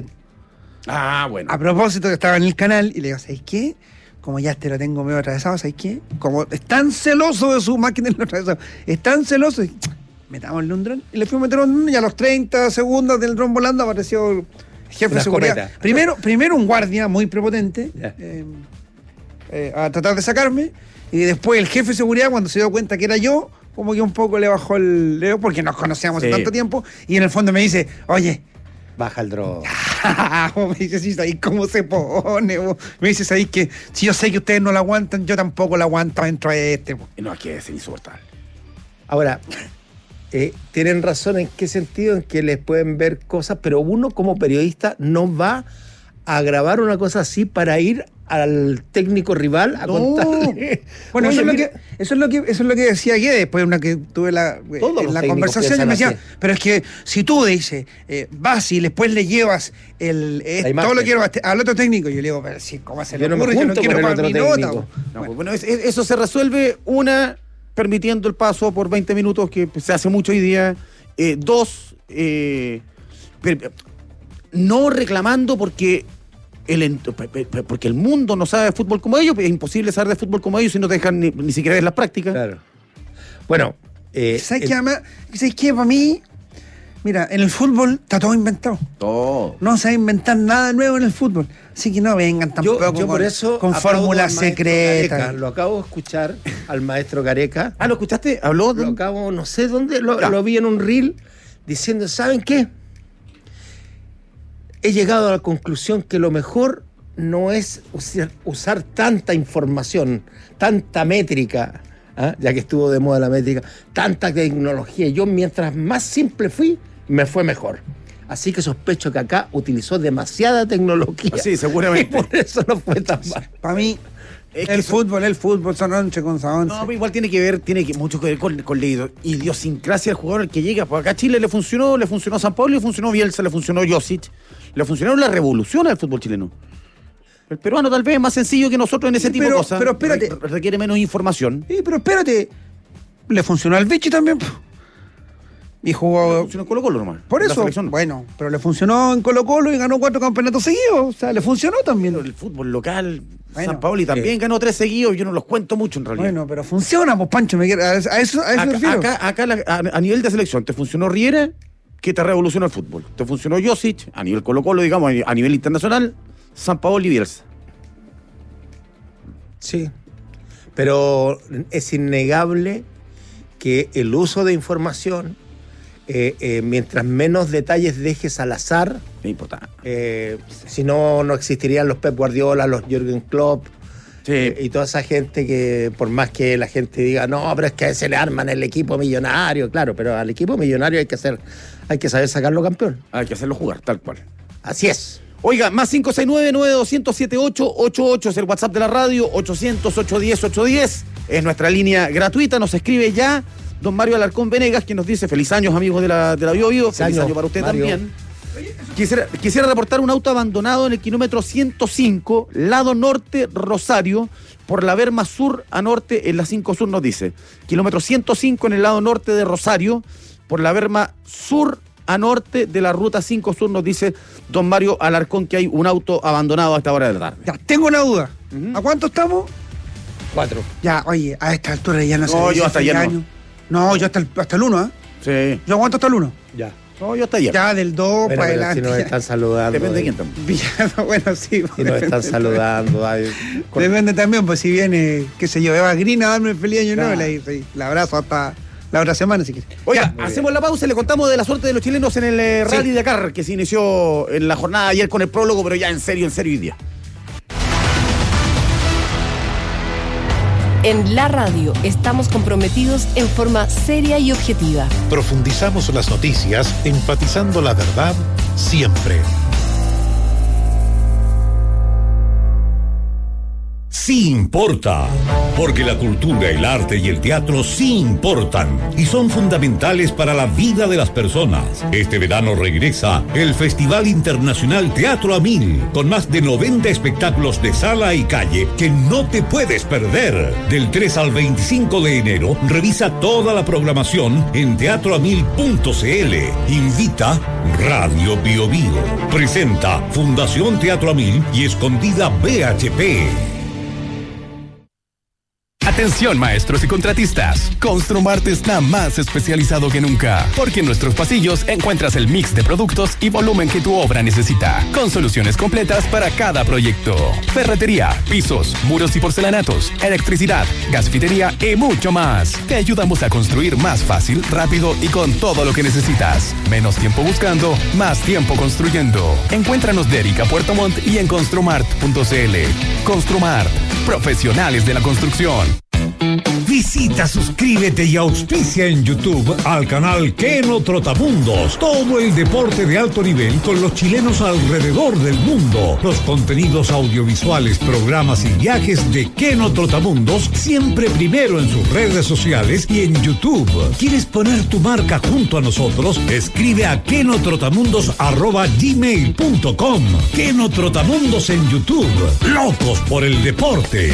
Ah, bueno. A propósito, que estaba en el canal y le digo, ¿sabéis qué? Como ya este lo tengo medio atravesado, ¿sabes qué? Como es tan celoso de su máquina de lo atravesado, es tan celoso, y, metámosle un dron. Y le fui a meter un dron y a los treinta segundos del dron volando apareció el jefe Una de seguridad. Primero, primero un guardia muy prepotente yeah. eh, eh, a tratar de sacarme. Y después el jefe de seguridad, cuando se dio cuenta que era yo, como que un poco le bajó el dedo, porque nos conocíamos sí. hace tanto tiempo. Y en el fondo me dice, oye, baja el dron. Me dice, sí, ¿sabéis cómo se pone? Me dice, ¿sabéis que si yo sé que ustedes no la aguantan, yo tampoco la aguanto dentro de este? No, aquí es insoportable. Ahora, eh, tienen razón en qué sentido, en que les pueden ver cosas, pero uno como periodista no va a grabar una cosa así para ir al técnico rival a no. contarle. Bueno, Oye, eso, es lo que, eso es lo que eso es lo que decía Guede, después una que tuve la, en la conversación, y me decía, así. Pero es que si tú dices, eh, vas y después le llevas el eh, todo lo que llevas al otro técnico, yo le digo, pero si cómo se le ocurre, yo no quiero para mi nota. No, bueno, bueno es, es, eso se resuelve, una, permitiendo el paso por veinte minutos, que se hace mucho hoy día, eh, dos, eh, per, no reclamando porque El, porque el mundo no sabe de fútbol como ellos, es imposible saber de fútbol como ellos si no te dejan ni, ni siquiera ver las prácticas. Claro. Bueno, eh, ¿sabes el... qué? Además, ¿sabes qué? Para mí, mira, en el fútbol está todo inventado. Todo. No se va a inventar nada nuevo en el fútbol. Así que no vengan tampoco yo, yo por con, eso con fórmulas secretas. Lo acabo de escuchar al maestro Gareca. Ah, ¿lo escuchaste? ¿Habló? Lo acabo, no sé dónde, lo, lo vi en un reel diciendo, ¿saben qué? He llegado a la conclusión que lo mejor no es usar, usar tanta información, tanta métrica, ¿eh? Ya que estuvo de moda la métrica, tanta tecnología. Yo mientras más simple fui, me fue mejor. Así que sospecho que acá utilizó demasiada tecnología. Sí, seguramente. Y por eso no fue tan mal. Para mí, es el fútbol, el fútbol, son once con once. No, pero igual tiene que ver, tiene que mucho que ver con, con la idiosincrasia del jugador al que llega. Porque acá a Chile le funcionó, le funcionó San Pablo, le funcionó Bielsa, le funcionó Josic. Le funcionaron las revoluciones al fútbol chileno. El peruano tal vez es más sencillo que nosotros en ese sí, tipo pero, de cosas. Pero espérate. Re- requiere menos información. Sí, pero espérate. Le funcionó al Vichy también. Y jugó. Funcionó en Colo-Colo nomás. Por en la eso, selección. bueno, pero le funcionó en Colo-Colo y ganó cuatro campeonatos seguidos. O sea, le funcionó también. El fútbol local, Bueno, San Paoli también sí. ganó tres seguidos. Yo no los cuento mucho en realidad. Bueno, pero funciona, pues Pancho, me quiere- a eso, a eso me acá, refiero. acá, acá la- a, a nivel de selección, te funcionó Riera, que te revolucionó el fútbol. Te funcionó Josic, a nivel Colo-Colo, digamos, a nivel internacional, San Paoli y Bielsa. Sí. Pero es innegable que el uso de información, eh, eh, mientras menos detalles dejes al azar, es importante. Eh, si no, no existirían los Pep Guardiola, los Jürgen Klopp. Sí. Eh, y toda esa gente que, por más que la gente diga, no, pero es que se le arman el equipo millonario, claro, pero al equipo millonario hay que hacer, hay que saber sacarlo campeón. Hay que hacerlo jugar, tal cual. Así es. Oiga, más cinco seis nueve, nueve dos cero siete, ocho ocho ocho es el WhatsApp de la radio, ochocientos, ochocientos diez, ochocientos diez es nuestra línea gratuita, nos escribe ya don Mario Alarcón Venegas, quien nos dice, feliz años amigos de la, de la Bio Bio, feliz año, año para usted Mario. también. Quisiera, quisiera reportar un auto abandonado en el kilómetro ciento cinco, lado norte, Rosario, por la Berma Sur a norte, en la cinco Sur nos dice. Kilómetro ciento cinco en el lado norte de Rosario, por la Berma Sur a norte de la ruta cinco Sur, nos dice don Mario Alarcón que hay un auto abandonado a esta hora de la tarde. Ya, tengo una duda. ¿A cuánto estamos? Cuatro. Ya, oye, a esta altura ya no sé. No, yo hasta ayer no. No, yo hasta el, hasta el uno, ¿eh? Sí. Yo aguanto hasta el uno. Ya. No, yo hasta ayer. Ya del dos Bueno, para pero adelante. si nos ya. están saludando. Depende de eh, quién también. Villano, bueno, sí. Si nos depende. están saludando. Ay, con- Depende también, pues si viene, qué sé yo, Eva Green a darme el feliz año nuevo, Claro. le sí, la abrazo hasta la otra semana si quieres. Oiga, Ya. hacemos la pausa y le contamos de la suerte de los chilenos en el eh, Rally Sí. Dakar, que se inició en la jornada de ayer con el prólogo, pero ya en serio, en serio hoy día. En la radio estamos comprometidos en forma seria y objetiva. Profundizamos las noticias, enfatizando la verdad siempre. Sí importa, porque la cultura, el arte y el teatro sí importan y son fundamentales para la vida de las personas. Este verano regresa el Festival Internacional Teatro a Mil, con más de noventa espectáculos de sala y calle que no te puedes perder. Del tres al veinticinco de enero, revisa toda la programación en teatro a mil punto c l. Invita Radio Bio Bio. Presenta Fundación Teatro a Mil y Escondida B H P. Atención maestros y contratistas, Construmart está más especializado que nunca, porque en nuestros pasillos encuentras el mix de productos y volumen que tu obra necesita, con soluciones completas para cada proyecto. Ferretería, pisos, muros y porcelanatos, electricidad, gasfitería y mucho más. Te ayudamos a construir más fácil, rápido y con todo lo que necesitas. Menos tiempo buscando, más tiempo construyendo. Encuéntranos de Erika Puerto Montt y en construmart punto c l. Construmart, profesionales de la construcción. Visita, suscríbete y auspicia en YouTube al canal Keno Trotamundos. Todo el deporte de alto nivel con los chilenos alrededor del mundo. Los contenidos audiovisuales, programas y viajes de Keno Trotamundos siempre primero en sus redes sociales y en YouTube. ¿Quieres poner tu marca junto a nosotros? Escribe a kenotrotamundos arroba gmail punto com. Keno Trotamundos en YouTube. Locos por el deporte.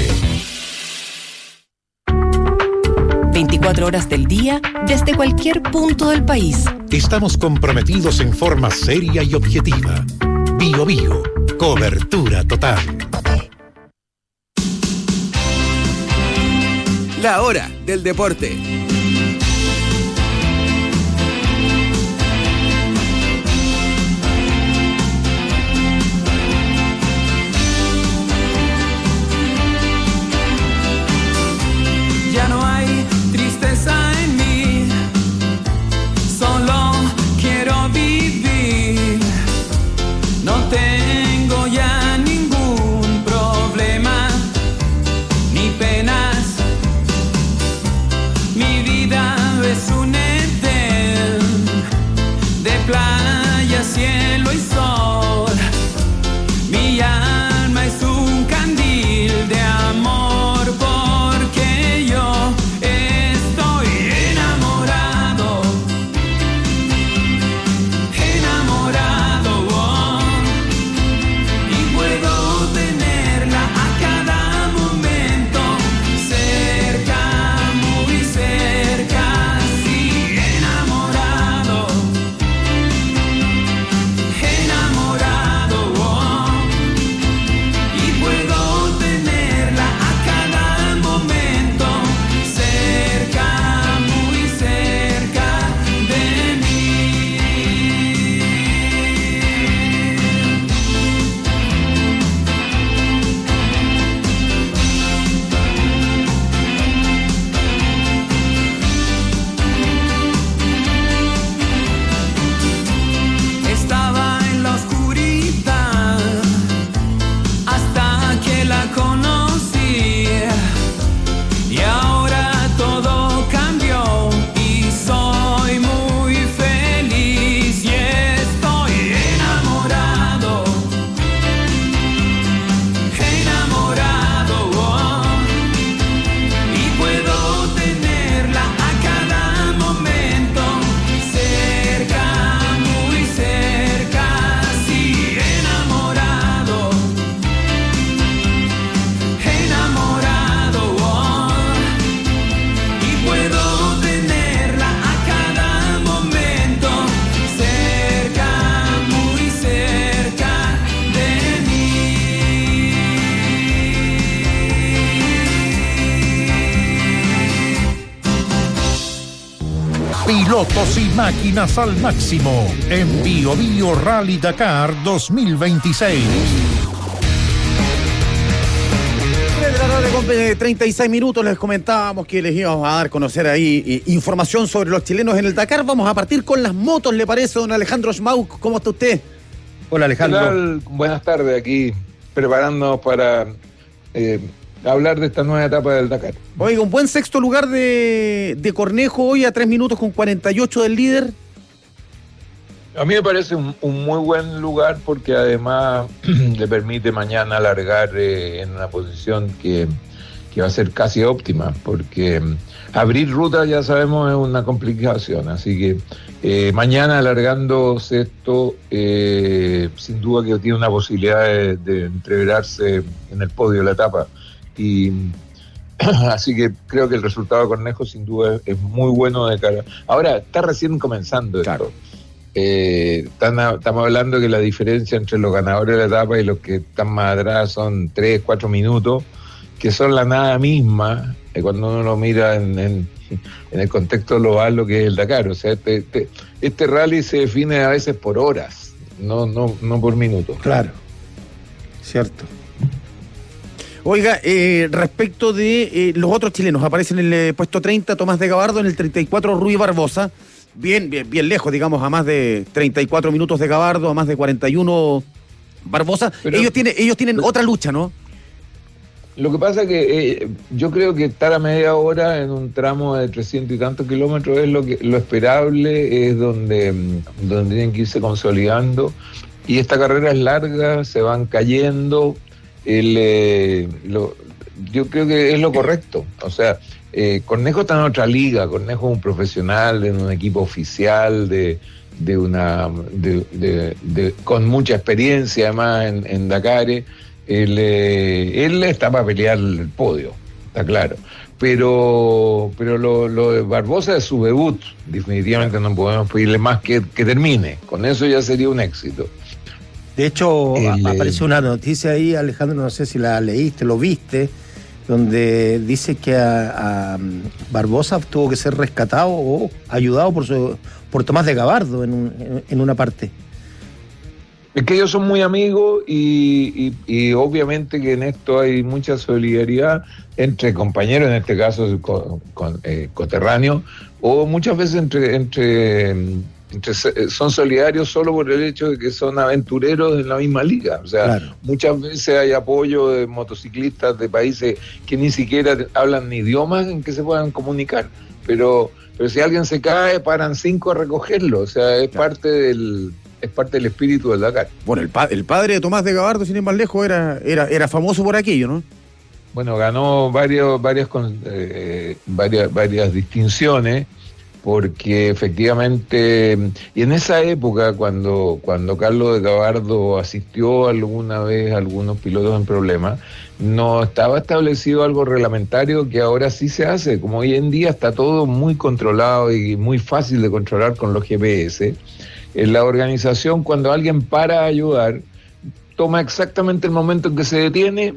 veinticuatro horas del día, desde cualquier punto del país. Estamos comprometidos en forma seria y objetiva. Bio Bio, cobertura total. La hora del deporte. Ya no hay tristeza en mí, solo quiero vivir. No tengo ya ningún problema ni penas. Mi vida es un edén de playa, cielo y sol. Mi alma es un candil de amor, porque yo estoy enamorado, enamorado, oh, y puedo tenerla a cada momento, cerca, muy cerca, sí, enamorado. Lotos y máquinas al máximo en Bio Bio Rally Dakar dos mil veintiséis. De la tarde con treinta y seis minutos les comentábamos que les íbamos a dar a conocer ahí eh, información sobre los chilenos en el Dakar. Vamos a partir con las motos, ¿le parece, don Alejandro Schmauk? ¿Cómo está usted? Hola, Alejandro. Buenas tardes, aquí preparándonos para eh, hablar de esta nueva etapa del Dakar. Oiga, un buen sexto lugar de, de Cornejo hoy a tres minutos con cuarenta y ocho del líder. A mí me parece un, un muy buen lugar porque además le permite mañana alargar eh, en una posición que, que va a ser casi óptima, porque abrir ruta ya sabemos es una complicación, así que eh, mañana alargando sexto, eh, sin duda que tiene una posibilidad de, de entreverarse en el podio de la etapa, y así que creo que el resultado de Cornejo sin duda es, es muy bueno de cara. Ahora, está recién comenzando esto. Claro. Eh, están a, estamos hablando que la diferencia entre los ganadores de la etapa y los que están más atrás son tres, cuatro minutos, que son la nada misma eh, cuando uno lo mira en, en, en el contexto global lo que es el Dakar. O sea, este, este, este rally se define a veces por horas, no, no, no por minutos. Claro, cierto. Oiga, eh, respecto de eh, los otros chilenos, aparece en el eh, puesto treinta Tomás de Gabardo, en el treinta y cuatro Rui Barbosa. Bien, bien, bien lejos, digamos, a más de treinta y cuatro minutos de Gabardo, a más de cuarenta y uno Barbosa. Pero ellos tienen, ellos tienen pero, otra lucha, ¿no? Lo que pasa es que eh, yo creo que estar a media hora en un tramo de trescientos y tantos kilómetros es lo que lo esperable, es donde, donde tienen que irse consolidando. Y esta carrera es larga, se van cayendo. El, eh, lo, yo creo que es lo correcto. O sea, Eh, Cornejo está en otra liga. Cornejo es un profesional en un equipo oficial de, de una de, de, de, con mucha experiencia además en, en Dakar. Él, eh, él está para pelear el podio, está claro, pero pero lo, lo de Barbosa es su debut. Definitivamente no podemos pedirle más que, que termine, con eso ya sería un éxito. De hecho, el, apareció una noticia ahí, Alejandro, no sé si la leíste, lo viste, donde dice que a, a Barbosa tuvo que ser rescatado o ayudado por su, por Tomás de Gabardo en, un, en una parte. Es que ellos son muy amigos y, y, y obviamente que en esto hay mucha solidaridad entre compañeros, en este caso con, con, eh, coterráneos, o muchas veces entre... entre Entre, son solidarios solo por el hecho de que son aventureros en la misma liga. O sea, claro, muchas veces hay apoyo de motociclistas de países que ni siquiera hablan ni idiomas en que se puedan comunicar, pero pero si alguien se cae, paran cinco a recogerlo. O sea, es claro, parte del es parte del espíritu del Dakar. Bueno, el, pa- el padre de Tomás de Gabardo, sin ir más lejos, era, era, era famoso por aquello, ¿no? Bueno, ganó varios, varias, eh, varias, varias distinciones, porque efectivamente, y en esa época cuando, cuando Carlos de Gabardo asistió alguna vez a algunos pilotos en problemas, no estaba establecido algo reglamentario que ahora sí se hace. Como hoy en día está todo muy controlado y muy fácil de controlar con los G P S, en la organización, cuando alguien para a ayudar, toma exactamente el momento en que se detiene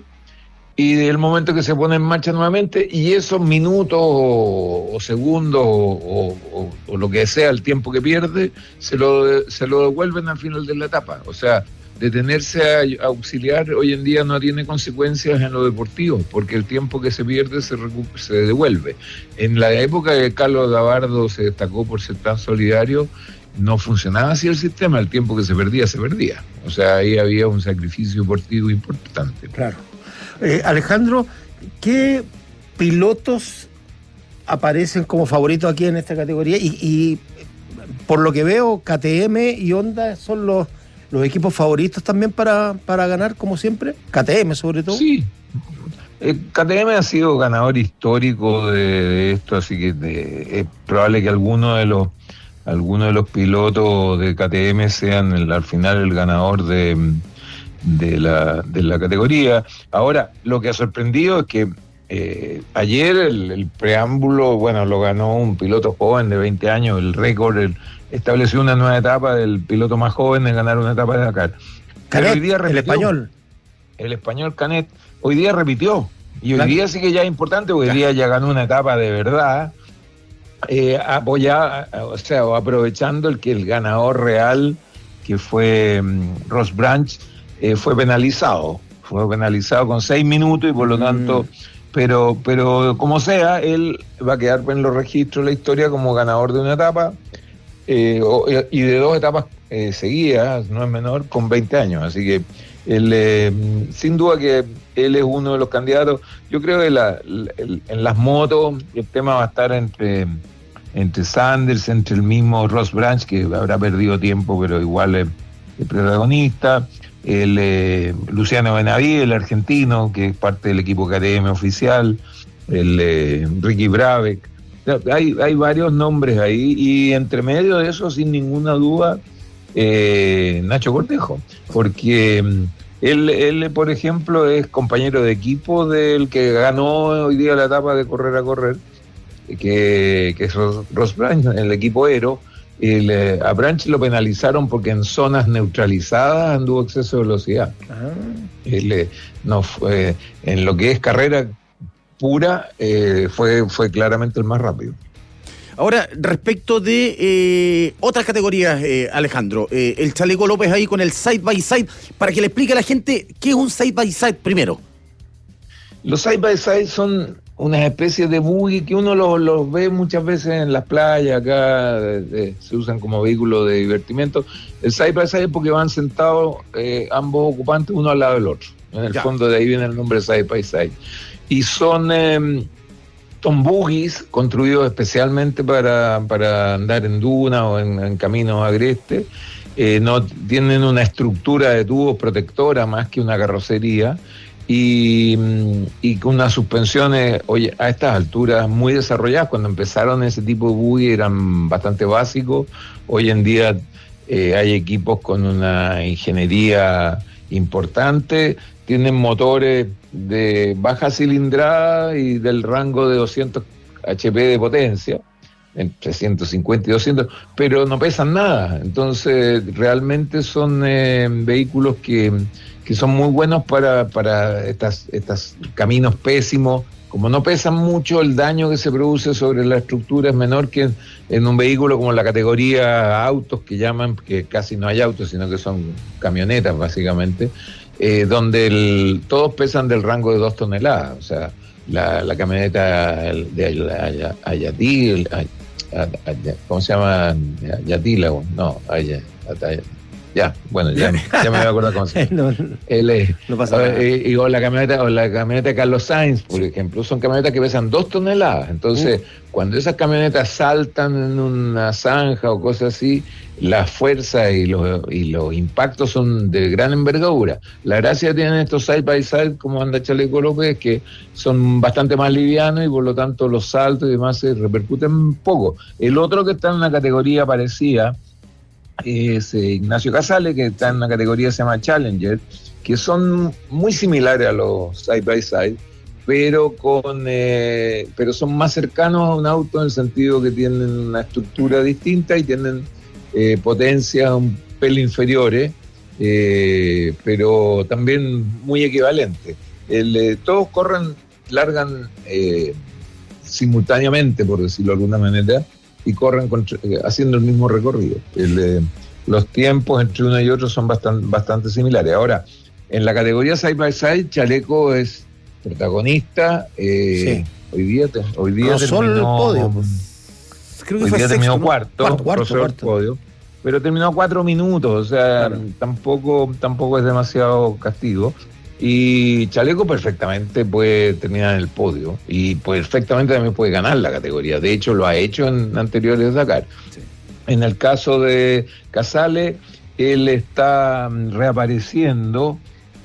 y del momento que se pone en marcha nuevamente, y esos minutos o, o segundos o, o, o lo que sea, el tiempo que pierde, se lo, se lo devuelven al final de la etapa. O sea, detenerse a, a auxiliar hoy en día no tiene consecuencias en lo deportivo, porque el tiempo que se pierde se, recu- se devuelve. En la época que Carlos Gabardo se destacó por ser tan solidario, no funcionaba así el sistema, el tiempo que se perdía, se perdía. O sea, ahí había un sacrificio deportivo importante. Claro. Eh, Alejandro, ¿qué pilotos aparecen como favoritos aquí en esta categoría? Y, y por lo que veo, K T M y Honda son los, los equipos favoritos también para, para ganar, como siempre. K T M sobre todo. Sí. Eh, K T M ha sido ganador histórico de, de esto, así que de, es probable que alguno de los algunos de los pilotos de K T M sean el, al final el ganador de de la, de la categoría. Ahora, lo que ha sorprendido es que eh, ayer el, el preámbulo, bueno, lo ganó un piloto joven de veinte años, el récord, el, estableció una nueva etapa del piloto más joven en ganar una etapa de Dakar. Canet, hoy día repitió, el español. El español Canet, hoy día repitió, y hoy claro, día sí que ya es importante, hoy día ya ganó una etapa de verdad. eh, apoyar, o sea, aprovechando el que el ganador real, que fue um, Ross Branch, eh, fue penalizado. Fue penalizado con seis minutos y por lo tanto, mm. pero, pero como sea, él va a quedar en los registros de la historia como ganador de una etapa eh, y de dos etapas eh, seguidas, no es menor, con veinte años. Así que él, eh, sin duda que él es uno de los candidatos. Yo creo que la, la, en las motos el tema va a estar entre, entre Sanders, entre el mismo Ross Branch, que habrá perdido tiempo, pero igual es el protagonista. El eh, Luciano Benavides, el argentino, que es parte del equipo K T M oficial, el eh, Ricky Brabeck. Hay, hay varios nombres ahí, y entre medio de eso, sin ninguna duda, eh, Nacho Cortejo, porque él, él, por ejemplo, es compañero de equipo del que ganó hoy día la etapa de correr a correr, que, que es Ross Branch, el equipo Aero. El, eh, a Branch lo penalizaron porque en zonas neutralizadas anduvo exceso de velocidad. Ah. Él, eh, no fue, en lo que es carrera pura, eh, fue, fue claramente el más rápido. Ahora, respecto de eh, otras categorías, eh, Alejandro, eh, el Chaleco López ahí con el side by side, para que le explique a la gente qué es un side by side primero. Los side by side son unas especies de buggy que uno los, los ve muchas veces en las playas, acá de, de, se usan como vehículos de divertimiento. El side by side es porque van sentados eh, ambos ocupantes uno al lado del otro. En el ya. fondo de ahí viene el nombre side by side. Y son, eh, son buggies construidos especialmente para, para andar en duna o en, en caminos agrestes. Eh, no tienen una estructura de tubos protectora más que una carrocería. Y, y con unas suspensiones, oye, a estas alturas muy desarrolladas. Cuando empezaron ese tipo de buggy eran bastante básicos. Hoy en día eh, hay equipos con una ingeniería importante, tienen motores de baja cilindrada y del rango de doscientos H P de potencia, entre ciento cincuenta y doscientos, pero no pesan nada. Entonces realmente son eh, vehículos que que son muy buenos para, para estas, estos caminos pésimos. Como no pesan mucho, el daño que se produce sobre la estructura es menor que en, en un vehículo como la categoría autos, que llaman, que casi no hay autos, sino que son camionetas básicamente, eh, donde el, todos pesan del rango de dos toneladas. O sea, la, la camioneta de Ayatil, ¿cómo se llama? Ayatila, no, Ayatila. Ya, bueno, ya, ya me voy a acordar cómo se llama. no, Él es, no pasa nada. Y, y, o la camioneta, o la camioneta de Carlos Sainz, por ejemplo, son camionetas que pesan dos toneladas. Entonces, uh. cuando esas camionetas saltan en una zanja o cosas así, la fuerza y los, y los impactos son de gran envergadura. La gracia que tienen estos side by side, como anda Chaleco López, es que son bastante más livianos y por lo tanto los saltos y demás se repercuten poco. El otro que está en una categoría parecida es eh, Ignacio Casale, que está en una categoría que se llama Challenger, que son muy similares a los side by side, pero con eh, pero son más cercanos a un auto en el sentido que tienen una estructura distinta y tienen eh, potencias un pelo inferiores, eh, pero también muy equivalentes. El, eh, todos corren, largan eh, simultáneamente, por decirlo de alguna manera, y corren contra, haciendo el mismo recorrido. El, eh, los tiempos entre uno y otro son bastante, bastante similares. Ahora, en la categoría side by side, Chaleco es protagonista. Eh, sí. Hoy día, te, hoy día rozó terminó el podio. Creo que hoy fue día sexto, terminó ¿no? cuarto, cuarto, cuarto, cuarto. Podio, pero terminó cuatro minutos, o sea, claro. tampoco, tampoco es demasiado castigo. Y Chaleco perfectamente puede terminar en el podio y perfectamente también puede ganar la categoría. De hecho, lo ha hecho en anteriores Dakar. Sí. En el caso de Casale, él está reapareciendo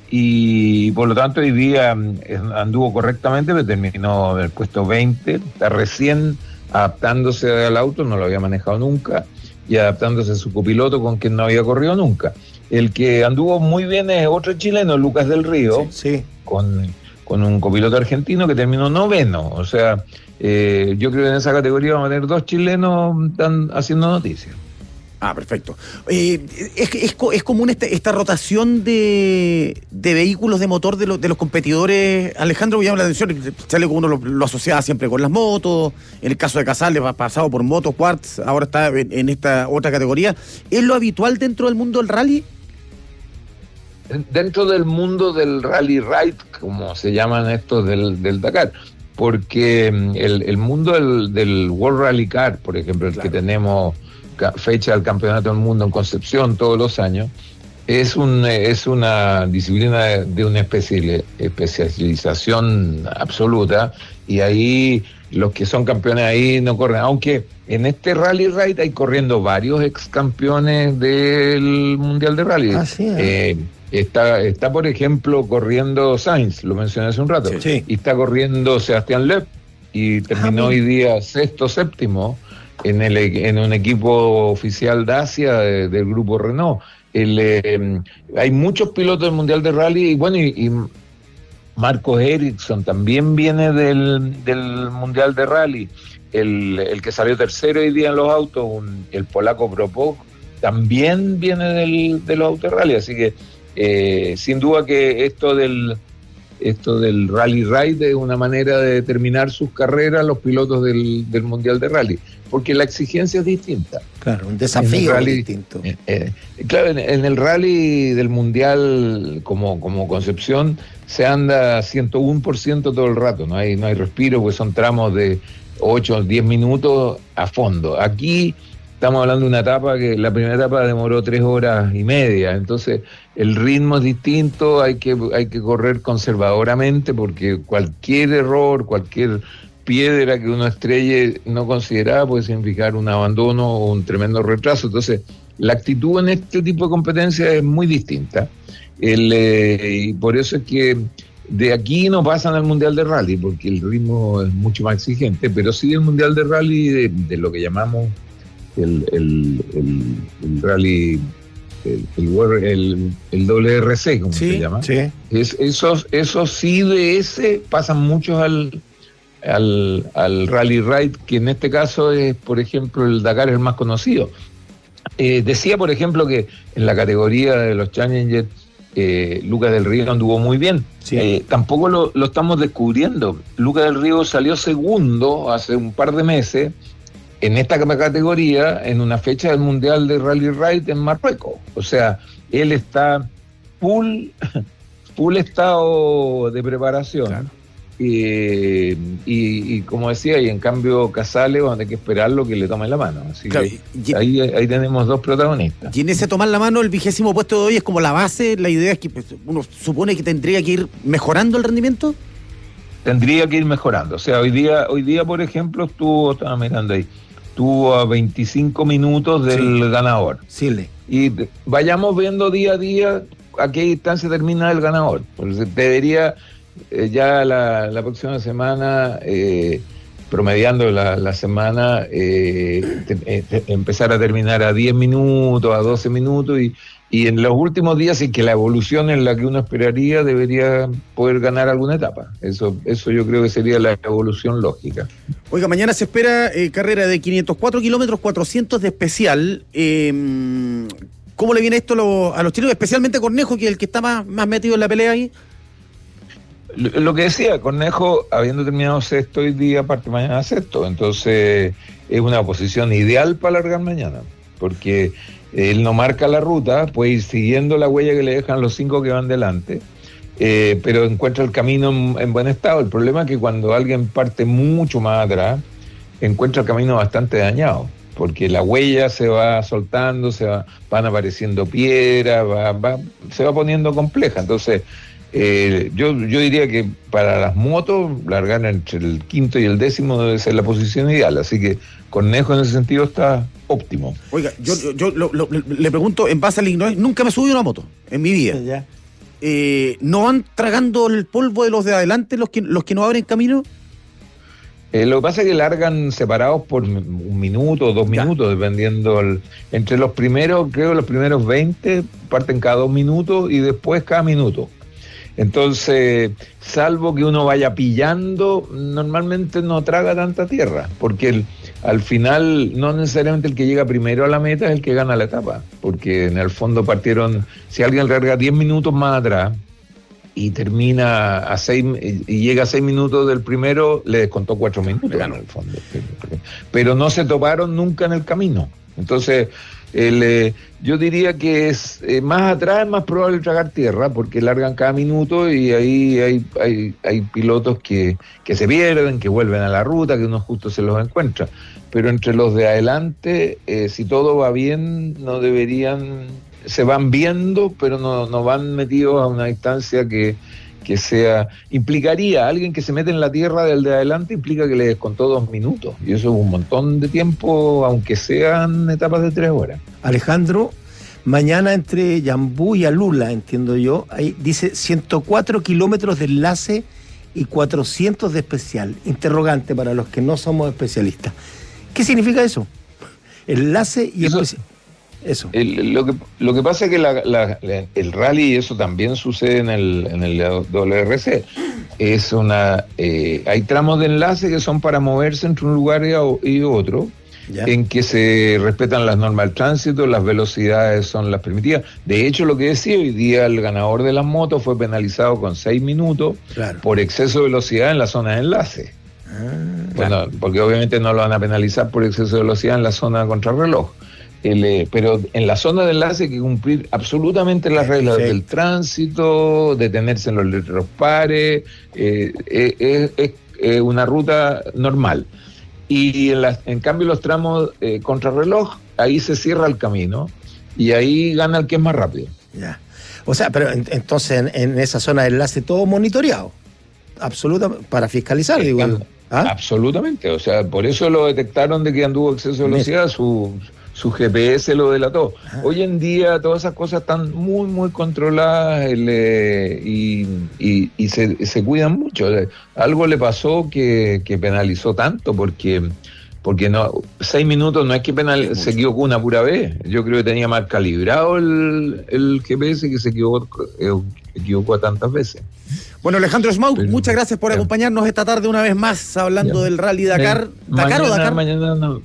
y por lo tanto hoy día anduvo correctamente, pero terminó en el puesto veinte. Está recién adaptándose al auto, no lo había manejado nunca, y adaptándose a su copiloto con quien no había corrido nunca. El que anduvo muy bien es otro chileno, Lucas del Río, sí, sí. Con, con un copiloto argentino que terminó noveno. O sea, eh, yo creo que en esa categoría vamos a tener dos chilenos tan, haciendo noticias. Ah, perfecto. Eh, es, es, es común esta, esta rotación de, de vehículos de motor de, lo, de los competidores. Alejandro, me llama la atención, sale como uno lo, lo asocia siempre con las motos. En el caso de Casales ha pasado por motos, quartz, ahora está en, en esta otra categoría. ¿Es lo habitual dentro del mundo del rally? Dentro del mundo del rally ride, como se llaman estos del, del Dakar, porque el, el mundo del, del World Rally Car, por ejemplo, el claro. que tenemos fecha del Campeonato del Mundo en Concepción todos los años, es un es una disciplina de, de una especie, especialización absoluta, y ahí los que son campeones ahí no corren, aunque en este Rally Ride hay corriendo varios ex campeones del Mundial de Rally. Ah, sí, eh, está, está, por ejemplo, corriendo Sainz, lo mencioné hace un rato, sí, sí. y está corriendo Sebastián Loeb, y terminó ah, hoy día sexto, séptimo, en el en un equipo oficial de Asia de, del grupo Renault. El, eh, hay muchos pilotos del Mundial de Rally, y bueno, y, y Marcos Ericsson también viene del, del Mundial de Rally. El, el que salió tercero hoy día en los autos, un, el polaco Propok, también viene del, de los autos de rally. Así que eh, sin duda que esto del esto del Rally Ride es una manera de determinar sus carreras los pilotos del, del Mundial de Rally, porque la exigencia es distinta. Claro, un desafío rally, distinto. Eh, eh, claro, en, en el Rally del Mundial como, como Concepción se anda ciento uno por ciento todo el rato, no hay, no hay respiro, pues son tramos de ocho o diez minutos a fondo. Aquí estamos hablando de una etapa que la primera etapa demoró tres horas y media, entonces el ritmo es distinto, hay que, hay que correr conservadoramente, porque cualquier error, cualquier piedra que uno estrelle no considerada puede significar un abandono o un tremendo retraso. Entonces la actitud en este tipo de competencia es muy distinta, el, eh, y por eso es que de aquí no pasan al Mundial de Rally, porque el ritmo es mucho más exigente, pero sí el Mundial de Rally de, de lo que llamamos el, el, el, el rally, el, el, el, el W R C, como sí, se llama. Sí. Es, esos, esos sí de ese pasan muchos al, al, al Rally Ride, que en este caso es, por ejemplo, el Dakar es el más conocido. Eh, decía, por ejemplo, que en la categoría de los Challenger, eh, Lucas del Río anduvo muy bien. Sí. Eh, tampoco lo, lo estamos descubriendo. Lucas del Río salió segundo hace un par de meses en esta categoría, en una fecha del Mundial de Rally Ride en Marruecos. O sea, él está full, full estado de preparación. Claro. Eh, y, y como decía, y en cambio Casales, donde hay que esperarlo que le tomen la mano. Así claro, que y, ahí, ahí tenemos dos protagonistas. Y en ese tomar la mano, el vigésimo puesto de hoy es como la base. La idea es que pues, uno supone que tendría que ir mejorando el rendimiento. Tendría que ir mejorando. O sea, hoy día, hoy día por ejemplo, estuvo, estaba mirando ahí, estuvo a veinticinco minutos del sí. ganador. Sí, le. Y vayamos viendo día a día a qué distancia termina el ganador. Porque debería eh, ya la, la próxima semana, eh, promediando la, la semana, eh, te, eh, te, empezar a terminar a diez minutos, a doce minutos, y Y en los últimos días, y que la evolución en la que uno esperaría, debería poder ganar alguna etapa. Eso eso yo creo que sería la evolución lógica. Oiga, mañana se espera eh, carrera de quinientos cuatro kilómetros, cuatrocientos de especial. Eh, ¿Cómo le viene esto lo, a los chilenos? Especialmente a Cornejo, que es el que está más, más metido en la pelea ahí. Lo, lo que decía, Cornejo, habiendo terminado sexto hoy día, parte mañana sexto. Entonces, es una posición ideal para largar mañana, porque él no marca la ruta, puede ir siguiendo la huella que le dejan los cinco que van delante, eh, pero encuentra el camino en, en buen estado. El problema es que cuando alguien parte mucho más atrás, encuentra el camino bastante dañado, porque la huella se va soltando, se va, van apareciendo piedras, va, va, se va poniendo compleja. Entonces, eh, yo, yo diría que para las motos, largar entre el quinto y el décimo debe ser la posición ideal, así que Cornejo en ese sentido está óptimo. Oiga, yo, yo, yo lo, lo, le pregunto en base a la ignorancia, nunca me subí a una moto en mi vida. Ya. Eh, ¿No van tragando el polvo de los de adelante los que, los que no abren camino? Eh, lo que pasa es que largan separados por un minuto o dos ya. minutos, dependiendo. El, entre los primeros, creo los primeros veinte parten cada dos minutos y después cada minuto. Entonces, salvo que uno vaya pillando, normalmente no traga tanta tierra, porque el, al final no necesariamente el que llega primero a la meta es el que gana la etapa, porque en el fondo partieron, si alguien larga diez minutos más atrás y termina a seis y llega a seis minutos del primero, le descontó cuatro minutos en el fondo. Pero no se toparon nunca en el camino. Entonces, el, eh, yo diría que es eh, más atrás es más probable tragar tierra, porque largan cada minuto y ahí hay, hay, hay pilotos que, que se pierden, que vuelven a la ruta, que uno justo se los encuentra. Pero entre los de adelante, eh, si todo va bien, no deberían, se van viendo, pero no, no van metidos a una distancia que, que sea, implicaría, alguien que se mete en la tierra del de adelante implica que le descontó dos minutos, y eso es un montón de tiempo, aunque sean etapas de tres horas. Alejandro, mañana entre Yambú y Alula, entiendo yo, ahí dice ciento cuatro kilómetros de enlace y cuatrocientos de especial. Interrogante para los que no somos especialistas. ¿Qué significa eso? Enlace y especial. Eso. El, lo, que, lo que pasa es que la, la, la, el rally, eso también sucede en el, en el W R C, es una, eh, hay tramos de enlace que son para moverse entre un lugar y, y otro, ya, en que se respetan las normas del tránsito, las velocidades son las permitidas. De hecho, lo que decía hoy día, el ganador de las motos fue penalizado con seis minutos, claro, por exceso de velocidad en la zona de enlace. Ah, bueno, claro, porque obviamente no lo van a penalizar por exceso de velocidad en la zona de contrarreloj. El, eh, pero en la zona de enlace hay que cumplir absolutamente las reglas sí. del tránsito, detenerse en los letreros pares, eh, eh, eh, es eh, una ruta normal. Y en, la, en cambio los tramos eh, contrarreloj, ahí se cierra el camino y ahí gana el que es más rápido. Ya. O sea, pero en, entonces en, en esa zona de enlace todo monitoreado, absolutamente, para fiscalizar, digo. ¿Ah? Absolutamente, o sea, por eso lo detectaron de que anduvo exceso de velocidad, su... su G P S lo delató. Ah. Hoy en día todas esas cosas están muy, muy controladas el, eh, y, y, y se, se cuidan mucho. Algo le pasó que, que penalizó tanto, porque porque no seis minutos no es que penal, se equivocó una pura vez. Yo creo que tenía mal calibrado el, el G P S, que se equivocó, eh, equivocó tantas veces. Bueno, Alejandro Schmauk, Pero, muchas gracias por ya. acompañarnos esta tarde una vez más, hablando ya. del Rally Dakar. Eh, ¿Dakar mañana, o Dakar? Mañana no.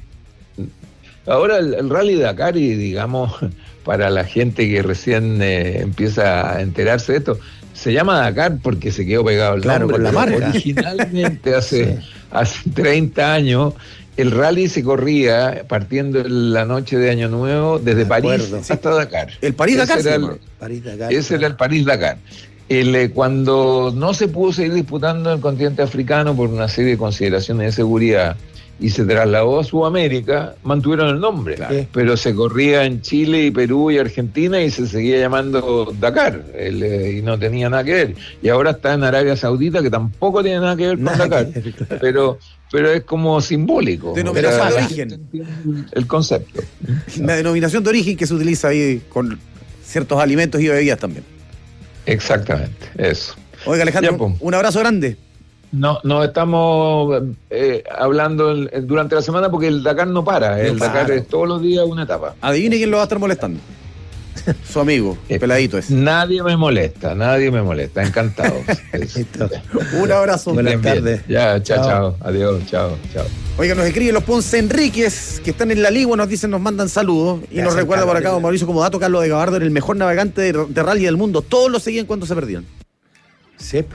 Ahora el, el Rally Dakar, y digamos, para la gente que recién eh, empieza a enterarse de esto, se llama Dakar porque se quedó pegado el claro, nombre. Con la marca. Originalmente, hace, sí. hace treinta años, el rally se corría partiendo la noche de Año Nuevo desde París acuerdo, hasta sí. Dakar. El París-Dakar. Ese, era el, París, Dakar, ese claro. era el París-Dakar. El, eh, cuando no se pudo seguir disputando en el continente africano por una serie de consideraciones de seguridad, y se trasladó a Sudamérica, mantuvieron el nombre, claro, pero se corría en Chile y Perú y Argentina y se seguía llamando Dakar, el, eh, y no tenía nada que ver. Y ahora está en Arabia Saudita, que tampoco tiene nada que ver con nada Dakar, ver, claro, pero pero es como simbólico. Denominación de origen. El concepto. La denominación de origen que se utiliza ahí con ciertos alimentos y bebidas también. Exactamente, eso. Oiga, Alejandro, ya, un abrazo grande. No, no estamos eh, hablando el, el, durante la semana porque el Dakar no para. El no Dakar para. Es todos los días una etapa. Adivine quién lo va a estar molestando. Su amigo, eh, peladito es. Nadie me molesta, nadie me molesta. Encantado. Un abrazo. Buenas tardes. Ya, chao, chao, chao. Adiós, chao, chao. Oiga, nos escriben los Ponce Enríquez, que están en la Ligua, nos dicen, nos mandan saludos. Y ya nos recuerda por acá, don Mauricio, como dato, Carlos de Gabardo era el mejor navegante de, de rally del mundo. Todos lo seguían cuando se perdían. Sí.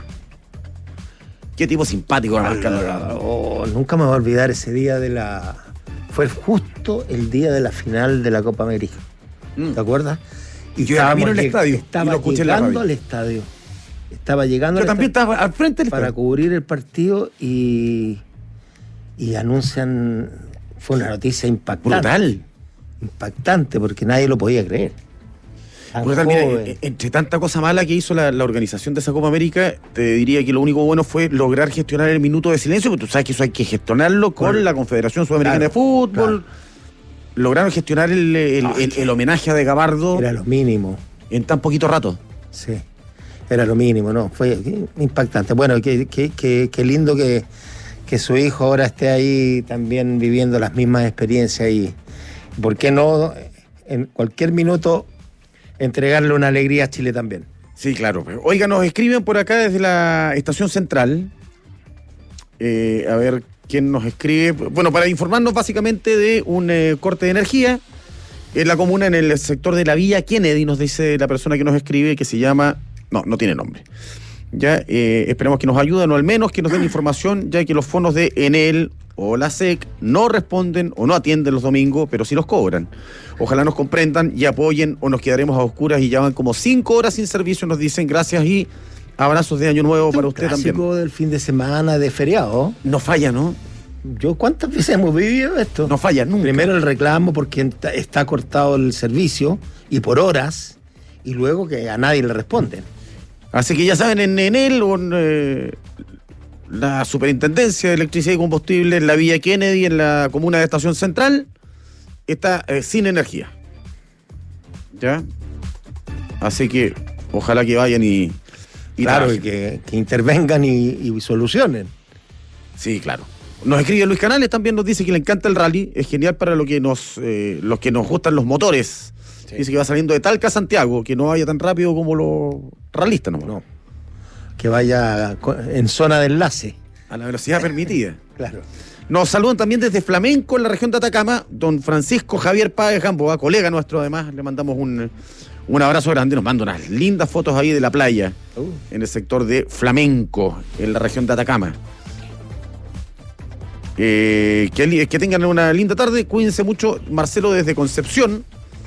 Qué tipo simpático, oh, no, oh, nunca me voy a olvidar ese día de la... Fue justo el día de la final de la Copa América. Mm. ¿Te acuerdas? Y yo ya camino al estadio. Estaba llegando al estadio. Estaba llegando Yo también estaba al frente del para estadio. Cubrir el partido y... Y anuncian... Fue una noticia impactante. Brutal. Impactante, porque nadie lo podía creer. Brutal, mira, entre tanta cosa mala que hizo la, la organización de esa Copa América, te diría que lo único bueno fue lograr gestionar el minuto de silencio, porque tú sabes que eso hay que gestionarlo con claro. la Confederación Sudamericana claro, de Fútbol. Claro. Lograron gestionar el, el, el, el, el homenaje a De Gabardo. Era lo mínimo. En tan poquito rato. Sí, era lo mínimo, ¿no? Fue impactante. Bueno, qué, qué, qué, qué lindo que, que su hijo ahora esté ahí también viviendo las mismas experiencias y, ¿por qué no? En cualquier minuto entregarle una alegría a Chile también. Sí, claro. Oiga, nos escriben por acá desde la estación central. Eh, a ver quién nos escribe. Bueno, para informarnos básicamente de un eh, corte de energía en la comuna, en el sector de la Villa Kennedy, nos dice la persona que nos escribe, que se llama... No, no tiene nombre. Ya, eh, esperemos que nos ayuden o al menos que nos den información, ya que los fondos de Enel o la S E C no responden o no atienden los domingos, pero sí los cobran. Ojalá nos comprendan y apoyen o nos quedaremos a oscuras y ya van como cinco horas sin servicio, nos dicen. Gracias y abrazos de Año Nuevo para usted también. Clásico del fin de semana de feriado. No falla, ¿no? Yo, ¿cuántas veces hemos vivido esto? No falla nunca. Primero el reclamo porque está cortado el servicio y por horas, y luego que a nadie le responden. Así que ya saben, en Enel o en eh, la Superintendencia de Electricidad y Combustible, en la Villa Kennedy, en la comuna de Estación Central, está eh, sin energía. ¿Ya? Así que ojalá que vayan y... y claro, y que, que intervengan y, y solucionen. Sí, claro. Nos escribe Luis Canales, también nos dice que le encanta el rally, es genial para lo que nos, eh, los que nos gustan los motores. Sí. Dice que va saliendo de Talca a Santiago, que no vaya tan rápido como los rallistas, ¿no? No. Que vaya en zona de enlace. A la velocidad permitida. Claro. Nos saludan también desde Flamenco, en la región de Atacama, don Francisco Javier Páez Gamboa, colega nuestro además, le mandamos un, un abrazo grande, nos manda unas lindas fotos ahí de la playa, uh. en el sector de Flamenco, en la región de Atacama. Eh, que, que tengan una linda tarde, cuídense mucho. Marcelo desde Concepción.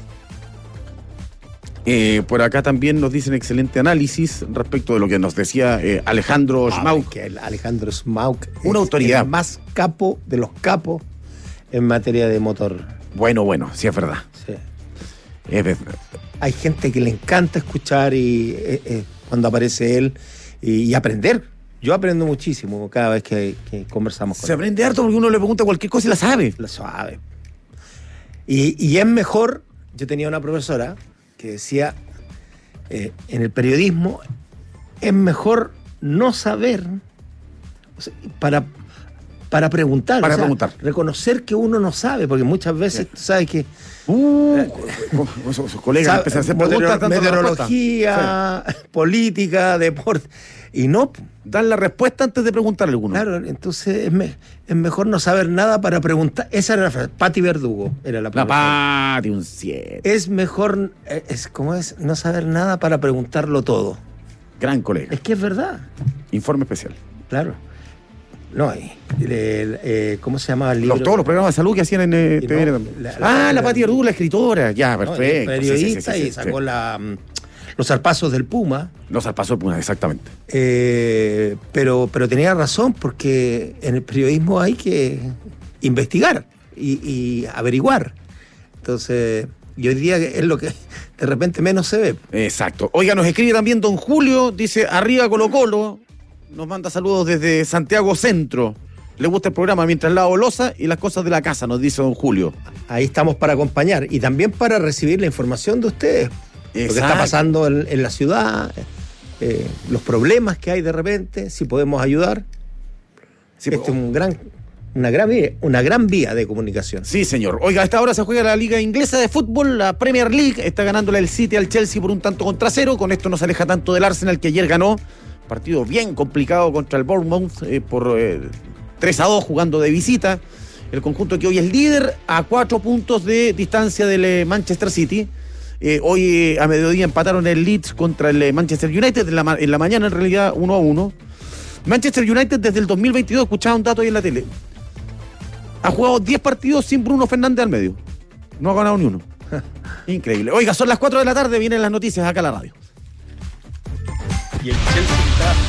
Eh, por acá también nos dicen excelente análisis respecto de lo que nos decía eh, Alejandro ah, Schmauk. Que el Alejandro Schmauk una es autoridad el más capo de los capos en materia de motor. Bueno, bueno, sí es verdad. Sí. Es verdad. Hay gente que le encanta escuchar y eh, eh, cuando aparece él y, y aprender. Yo aprendo muchísimo cada vez que, que conversamos con él. Se aprende harto porque uno le pregunta cualquier cosa y la sabe. La sabe. Y, y es mejor, yo tenía una profesora que decía, eh, en el periodismo es mejor no saber, o sea, para, para preguntar. Para o sea, preguntar. Reconocer que uno no sabe, porque muchas veces tú sabes que... Uh, eh, sus colegas empiezan a hacer preguntas. Meteorología, sí. Política, deporte... Y no dan la respuesta antes de preguntarle a alguno. Claro, entonces es, me, es mejor no saber nada para preguntar. Esa era la frase. Pati Verdugo era la La Pati, un siete. Es mejor, es como es, no saber nada para preguntarlo todo. Gran colega. Es que es verdad. Informe especial. Claro. No, eh, eh, ¿cómo se llamaba el libro? Los, todos los programas de salud que hacían en eh, T V N también. La, la, ah, la, la Pati Verdugo, la escritora. Ya, perfecto. No, periodista sí, sí, sí, sí, y sacó sí. la... Los zarpazos del Puma. Los zarpazos del Puma, exactamente. Eh, pero, pero tenía razón, porque en el periodismo hay que investigar y, y averiguar. Entonces, y hoy día es lo que de repente menos se ve. Exacto. Oiga, nos escribe también don Julio, dice, arriba Colo Colo, nos manda saludos desde Santiago Centro. Le gusta el programa mientras lavo loza y las cosas de la casa, nos dice don Julio. Ahí estamos para acompañar y también para recibir la información de ustedes. Exacto. Lo que está pasando en, en la ciudad, eh, los problemas que hay de repente, si podemos ayudar. Sí, este es un gran, una, gran vía, una gran vía de comunicación. Sí, señor. Oiga, a esta hora se juega la Liga Inglesa de Fútbol, la Premier League. Está ganándole el City al Chelsea por un tanto contra cero. Con esto no se aleja tanto del Arsenal, que ayer ganó. Partido bien complicado contra el Bournemouth eh, por eh, tres a dos jugando de visita. El conjunto que hoy es líder a cuatro puntos de distancia del eh, Manchester City. Eh, hoy eh, a mediodía empataron el Leeds contra el eh, Manchester United, en la, en la mañana en realidad uno a uno. Manchester United desde el dos mil veintidós, escuchaba un dato ahí en la tele, ha jugado diez partidos sin Bruno Fernández al medio. No ha ganado ni uno. Increíble. Oiga, son las cuatro de la tarde, vienen las noticias acá a la radio. Y el Chelsea está